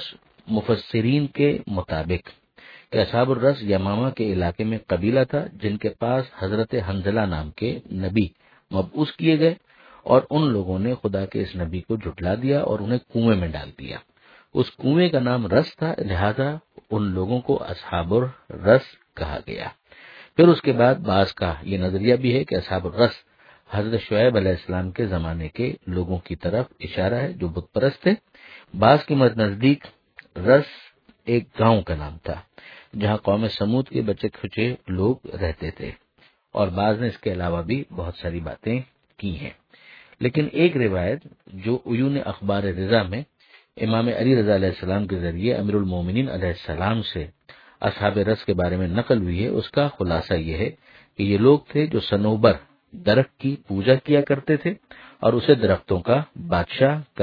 مفسرین کے مطابق کہ اصحاب الرس یمامہ کے علاقے میں قبیلہ تھا جن کے پاس حضرت حنظلہ نام کے نبی مبعوث کیے گئے، اور ان لوگوں نے خدا کے اس نبی کو جھٹلا دیا اور انہیں کنویں میں ڈال دیا۔ اس کنویں کا نام رس تھا، لہذا ان لوگوں کو اصحاب الرس کہا گیا۔ پھر اس کے بعد بعض کا یہ نظریہ بھی ہے کہ اصحاب الرس حضرت شعیب علیہ السلام کے زمانے کے لوگوں کی طرف اشارہ ہے جو بت پرست تھے۔ بعض کے نزدیک رس ایک گاؤں کا نام تھا جہاں قوم سمود کے بچے کھچے لوگ رہتے تھے، اور بعض نے اس کے علاوہ بھی بہت ساری باتیں کی ہیں۔ لیکن ایک روایت جو عیون اخبار رضا میں امام علی رضا علیہ السلام کے ذریعے امیر المومنین علیہ السلام سے اصحاب رس کے بارے میں نقل ہوئی ہے، اس کا خلاصہ یہ ہے کہ یہ لوگ تھے جو صنوبر درخت کی پوجا کیا کرتے تھے اور اسے درختوں کا بادشاہ کہا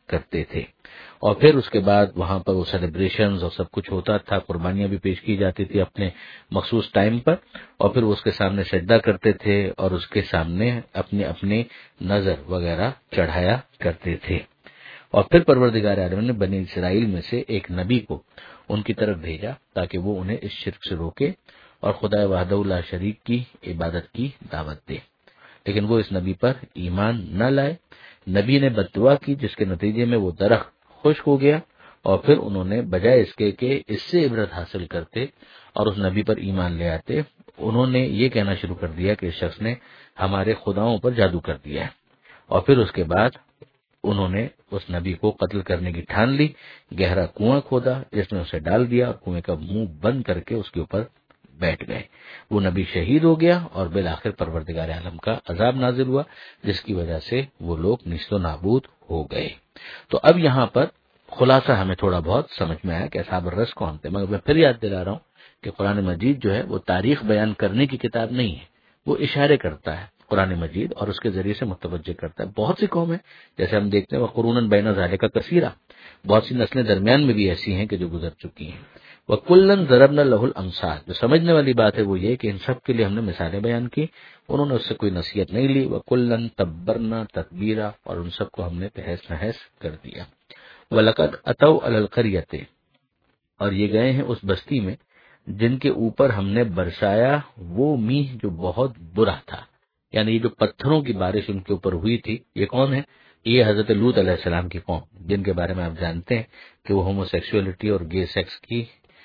کرتے تھے. اور پھر اس کے بعد وہاں پر وہ سیلیبریشنز اور سب کچھ ہوتا تھا، قربانیاں بھی پیش کی جاتی تھی اپنے مخصوص ٹائم پر، اور پھر وہ اس کے سامنے سجدہ کرتے تھے اور اس کے سامنے اپنے اپنے نظر وغیرہ چڑھایا کرتے تھے. اور پھر پروردگار عالم نے بنی اسرائیل میں سے ایک نبی کو ان کی طرف بھیجا تاکہ وہ انہیں اس شرک سے روکے اور خدا وحدہ لا شریک کی عبادت کی دعوت دے. لیکن وہ اس نبی پر ایمان نہ لائے. نبی نے بد دعا کی جس کے نتیجے میں وہ درخت خشک ہو گیا، اور پھر انہوں نے بجائے اس کے کہ اس سے عبرت حاصل کرتے اور اس نبی پر ایمان لے آتے، انہوں نے یہ کہنا شروع کر دیا کہ اس شخص نے ہمارے خداؤں پر جادو کر دیا ہے. اور پھر اس کے بعد انہوں نے اس نبی کو قتل کرنے کی ٹھان لی، گہرا کنواں کھودا جس میں اسے ڈال دیا اور کنویں کا منہ بند کر کے اس کے اوپر بیٹھ گئے. وہ نبی شہید ہو گیا اور بالآخر پروردگار عالم کا عذاب نازل ہوا جس کی وجہ سے وہ لوگ نیست و نابود ہو گئے. تو اب یہاں پر خلاصہ ہمیں تھوڑا بہت سمجھ میں آیا کہ اصحاب الرس کون تھے. مگر میں پھر یاد دلا رہا ہوں کہ قرآن مجید جو ہے وہ تاریخ بیان کرنے کی کتاب نہیں ہے، وہ اشارے کرتا ہے قرآن مجید اور اس کے ذریعے سے متوجہ کرتا ہے. بہت سی قوم ہیں جیسے ہم دیکھتے ہیں وہ قرون بین ذالک کثیرہ، بہت سی نسلیں درمیان میں بھی ایسی ہیں کہ جو گزر چکی ہیں. وَكُلًّا ضَرَبْنَا لَهُ الْأَمْثَالَ، جو سمجھنے والی بات ہے وہ یہ کہ ان سب کے لیے ہم نے مثالیں بیان کی، انہوں نے اس سے کوئی نصیحت نہیں لی. وَكُلًّا تَبَّرْنَا تَتْبِيرًا، اور ان سب کو ہم نے تہس نہس کر دیا. وَلَقَدْ أَتَوْا عَلَى الْقَرْيَةِ، اور یہ گئے ہیں اس بستی میں جن کے اوپر ہم نے برسایا وہ میہ جو بہت برا تھا. یعنی یہ جو پتھروں کی بارش ان کے اوپر ہوئی تھی، یہ کون ہے؟ یہ حضرت لوط علیہ السلام کی قوم، جن کے بارے میں آپ جانتے ہیں کہ وہ ہومو سیکسولیٹی اور گے سیکس کی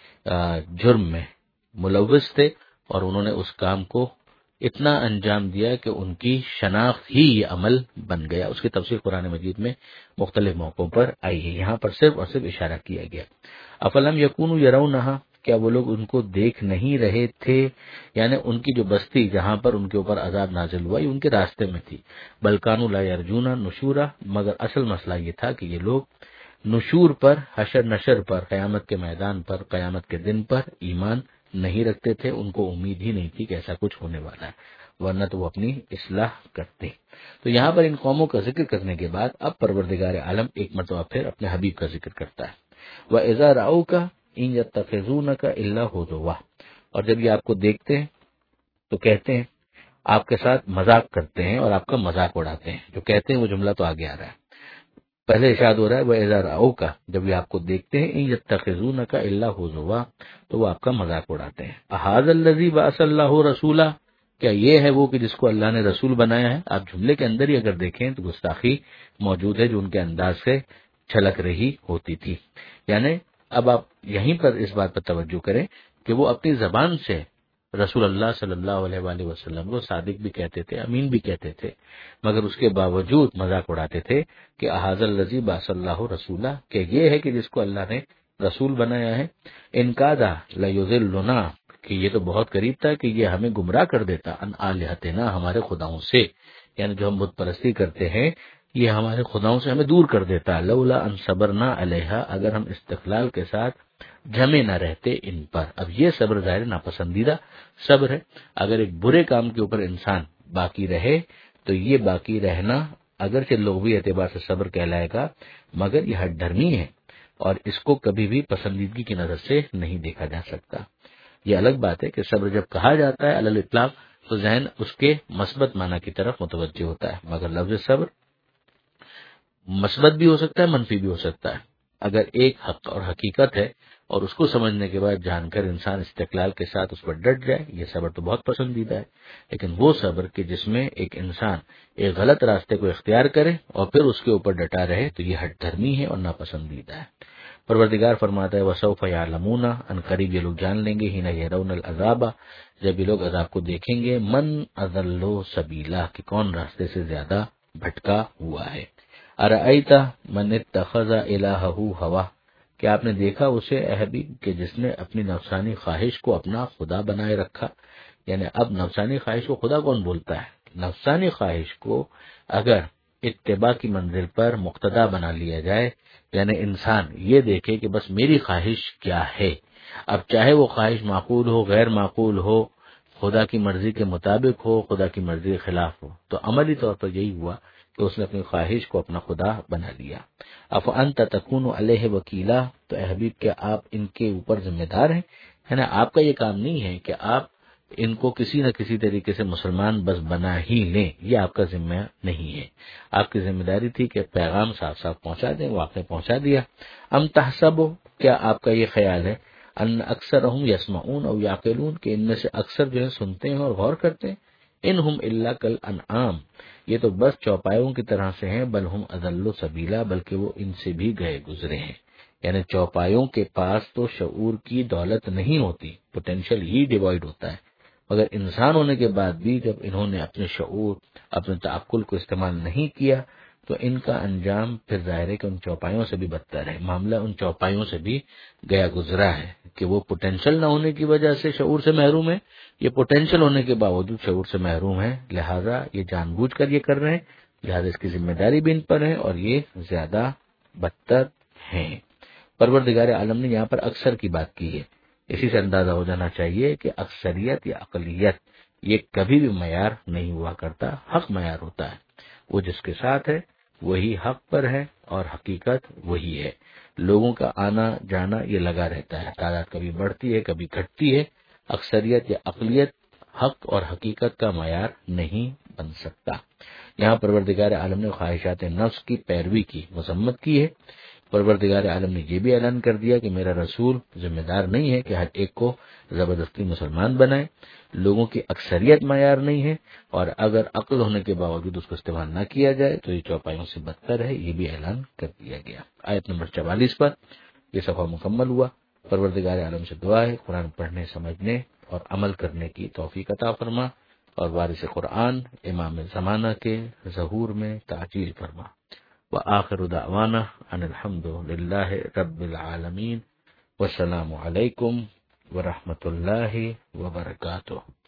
جرم میں ملوث تھے، اور انہوں نے اس کام کو اتنا انجام دیا کہ ان کی شناخت ہی یہ عمل بن گیا. اس کی تفصیل قرآن مجید میں مختلف موقعوں پر آئی ہے، یہاں پر صرف اور صرف اشارہ کیا گیا. افلم یکونوا یرونہا، کیا وہ لوگ ان کو دیکھ نہیں رہے تھے؟ یعنی ان کی جو بستی جہاں پر ان کے اوپر عذاب نازل ہوا یہ ان کے راستے میں تھی. بل کانوا لا یرجون نشورا، مگر اصل مسئلہ یہ تھا کہ یہ لوگ نشور پر، حشر نشر پر، قیامت کے میدان پر، قیامت کے دن پر ایمان نہیں رکھتے تھے. ان کو امید ہی نہیں تھی کہ ایسا کچھ ہونے والا ہے، ورنہ تو وہ اپنی اصلاح کرتے. تو یہاں پر ان قوموں کا ذکر کرنے کے بعد اب پروردگار عالم ایک مرتبہ پھر اپنے حبیب کا ذکر کرتا ہے. وَإِذَا رَأَوْكَ إِن يَتَّخِذُونَكَ إِلَّا هُزُوًا، اور جب یہ آپ کو دیکھتے ہیں تو کہتے ہیں، آپ کے ساتھ مذاق کرتے ہیں اور آپ کا مذاق اڑاتے ہیں. جو کہتے ہیں وہ جملہ تو آگے آ رہا ہے، پہلے ارشاد ہو رہا ہے وَإِذَا رَأَوْكَ، جب یہ آپ کو دیکھتے ہیں، إِن يَتَّخِذُونَكَ إِلَّا هُزُوًا، تو وہ آپ کا مذاق اڑاتے ہیں. أَهَٰذَا الَّذِي بَعَثَ اللَّهُ رَسُولًا، کیا یہ ہے وہ کہ جس کو اللہ نے رسول بنایا ہے؟ آپ جملے کے اندر ہی اگر دیکھیں تو گستاخی موجود ہے جو ان کے انداز سے چھلک رہی ہوتی تھی. یعنی اب آپ یہیں پر اس بات پر توجہ کریں کہ وہ اپنی زبان سے رسول اللہ صلی اللہ علیہ وآلہ وسلم کو صادق بھی کہتے تھے، امین بھی کہتے تھے، مگر اس کے باوجود مذاق اڑاتے تھے کہ احاذ الذی بعث اللہ رسولہ، کہ یہ ہے کہ جس کو اللہ نے رسول بنایا ہے. ان کادا لیضلنا، کہ یہ تو بہت قریب تھا کہ یہ ہمیں گمراہ کر دیتا، ان آلہتنا، ہمارے خداؤں سے، یعنی جو ہم بت پرستی کرتے ہیں یہ ہمارے خداؤں سے ہمیں دور کر دیتا. لولا ان صبرنا علیہا، اگر ہم استقلال کے ساتھ جمے نہ رہتے ان پر. اب یہ صبر ظاہر ناپسندیدہ صبر ہے. اگر ایک برے کام کے اوپر انسان باقی رہے تو یہ باقی رہنا اگرچہ لغوی اعتبار سے صبر کہلائے گا، مگر یہ ہٹ دھرمی ہے اور اس کو کبھی بھی پسندیدگی کی نظر سے نہیں دیکھا جا سکتا. یہ الگ بات ہے کہ صبر جب کہا جاتا ہے علی الاطلاق تو ذہن اس کے مثبت معنی کی طرف متوجہ ہوتا ہے، مگر لفظ صبر مثبت بھی ہو سکتا ہے، منفی بھی ہو سکتا ہے. اگر ایک حق اور حقیقت ہے اور اس کو سمجھنے کے بعد جان کر انسان استقلال کے ساتھ اس پر ڈٹ جائے، یہ صبر تو بہت پسندیدہ ہے. لیکن وہ صبر کہ جس میں ایک انسان ایک غلط راستے کو اختیار کرے اور پھر اس کے اوپر ڈٹا رہے، تو یہ ہٹ دھرمی ہے اور ناپسندیدہ ہے. پروردگار فرماتا ہے وَسَوْفَ يَعْلَمُونَ، ان قریب یہ لوگ جان لیں گے، حِينَ يَرَوْنَ الْعَذَابَ، جب یہ لوگ عذاب کو دیکھیں گے، من أَضَلُّ سَبِيلًا، کہ کون راستے سے زیادہ بھٹکا ہوا ہے. أَرَأَيْتَ مَنِ اتَّخَذَ إِلَٰهَهُ هَوَاهُ، کہ آپ نے دیکھا اسے اے حبیب کہ جس نے اپنی نفسانی خواہش کو اپنا خدا بنائے رکھا. یعنی اب نفسانی خواہش کو خدا کون بولتا ہے؟ نفسانی خواہش کو اگر اتباع کی منزل پر مقتدا بنا لیا جائے، یعنی انسان یہ دیکھے کہ بس میری خواہش کیا ہے، اب چاہے وہ خواہش معقول ہو، غیر معقول ہو، خدا کی مرضی کے مطابق ہو، خدا کی مرضی کے خلاف ہو، تو عملی طور پر یہی ہوا کہ اس نے اپنی خواہش کو اپنا خدا بنا لیا۔ افانت تکون علیہ وکیلا، تو اے حبیب کیا آپ ان کے اوپر ذمہ دار ہیں؟ ہے نا، آپ کا یہ کام نہیں ہے کہ آپ ان کو کسی نہ کسی طریقے سے مسلمان بس بنا ہی لیں، یہ آپ کا ذمہ نہیں ہے۔ آپ کی ذمہ داری تھی کہ پیغام صاف صاف پہنچا دیں، وہ آپ نے پہنچا دیا۔ ام تحسب، کیا آپ کا یہ خیال ہے ان اکثرهم یسمعون او یعقلون، کہ ان میں سے اکثر جو ہے سنتے ہیں اور غور کرتے ہیں؟ انہم الا کالانعام، یہ تو بس چوپایوں کی طرح سے ہیں، بل ہم اضل سبیلا، بلکہ وہ ان سے بھی گئے گزرے ہیں۔ یعنی چوپایوں کے پاس تو شعور کی دولت نہیں ہوتی، پوٹینشیل ہی ڈیوائڈ ہوتا ہے، مگر انسان ہونے کے بعد بھی جب انہوں نے اپنے شعور، اپنے تعقل کو استعمال نہیں کیا تو ان کا انجام پھر ظاہر ہے کہ ان چوپایوں سے بھی بدتر ہے۔ معاملہ ان چوپایوں سے بھی گیا گزرا ہے کہ وہ پوٹینشیل نہ ہونے کی وجہ سے شعور سے محروم ہے، یہ پوٹینشیل ہونے کے باوجود شعور سے محروم ہے، لہذا یہ جان بوجھ کر یہ کر رہے ہیں، لہذا اس کی ذمہ داری بھی ان پر ہے اور یہ زیادہ بدتر ہیں۔ پروردگار عالم نے یہاں پر اکثر کی بات کی ہے، اسی سے اندازہ ہو جانا چاہیے کہ اکثریت یا اقلیت یہ کبھی بھی معیار نہیں ہوا کرتا، حق معیار ہوتا ہے، وہ جس کے ساتھ ہے وہی حق پر ہے اور حقیقت وہی ہے۔ لوگوں کا آنا جانا یہ لگا رہتا ہے، تعداد کبھی بڑھتی ہے کبھی گھٹتی ہے، اکثریت یا اقلیت حق اور حقیقت کا معیار نہیں بن سکتا۔ یہاں پروردگار عالم نے خواہشات نفس کی پیروی کی مذمت کی ہے۔ پروردگار عالم نے یہ بھی اعلان کر دیا کہ میرا رسول ذمہ دار نہیں ہے کہ ہر ایک کو زبردستی مسلمان بنائے، لوگوں کی اکثریت معیار نہیں ہے، اور اگر عقل ہونے کے باوجود اس کو استعمال نہ کیا جائے تو یہ چوپایوں سے بدتر ہے، یہ بھی اعلان کر دیا گیا۔ آیت نمبر 44 پر یہ صفحہ مکمل ہوا۔ پروردگار عالم سے دعا ہے قرآن پڑھنے، سمجھنے اور عمل کرنے کی توفیق عطا فرما، اور وارث قرآن امام زمانہ کے ظہور میں تعجیل فرما۔ وآخر دعوانا ان الحمد للہ رب العالمین، والسلام علیکم ورحمۃ اللہ وبرکاتہ۔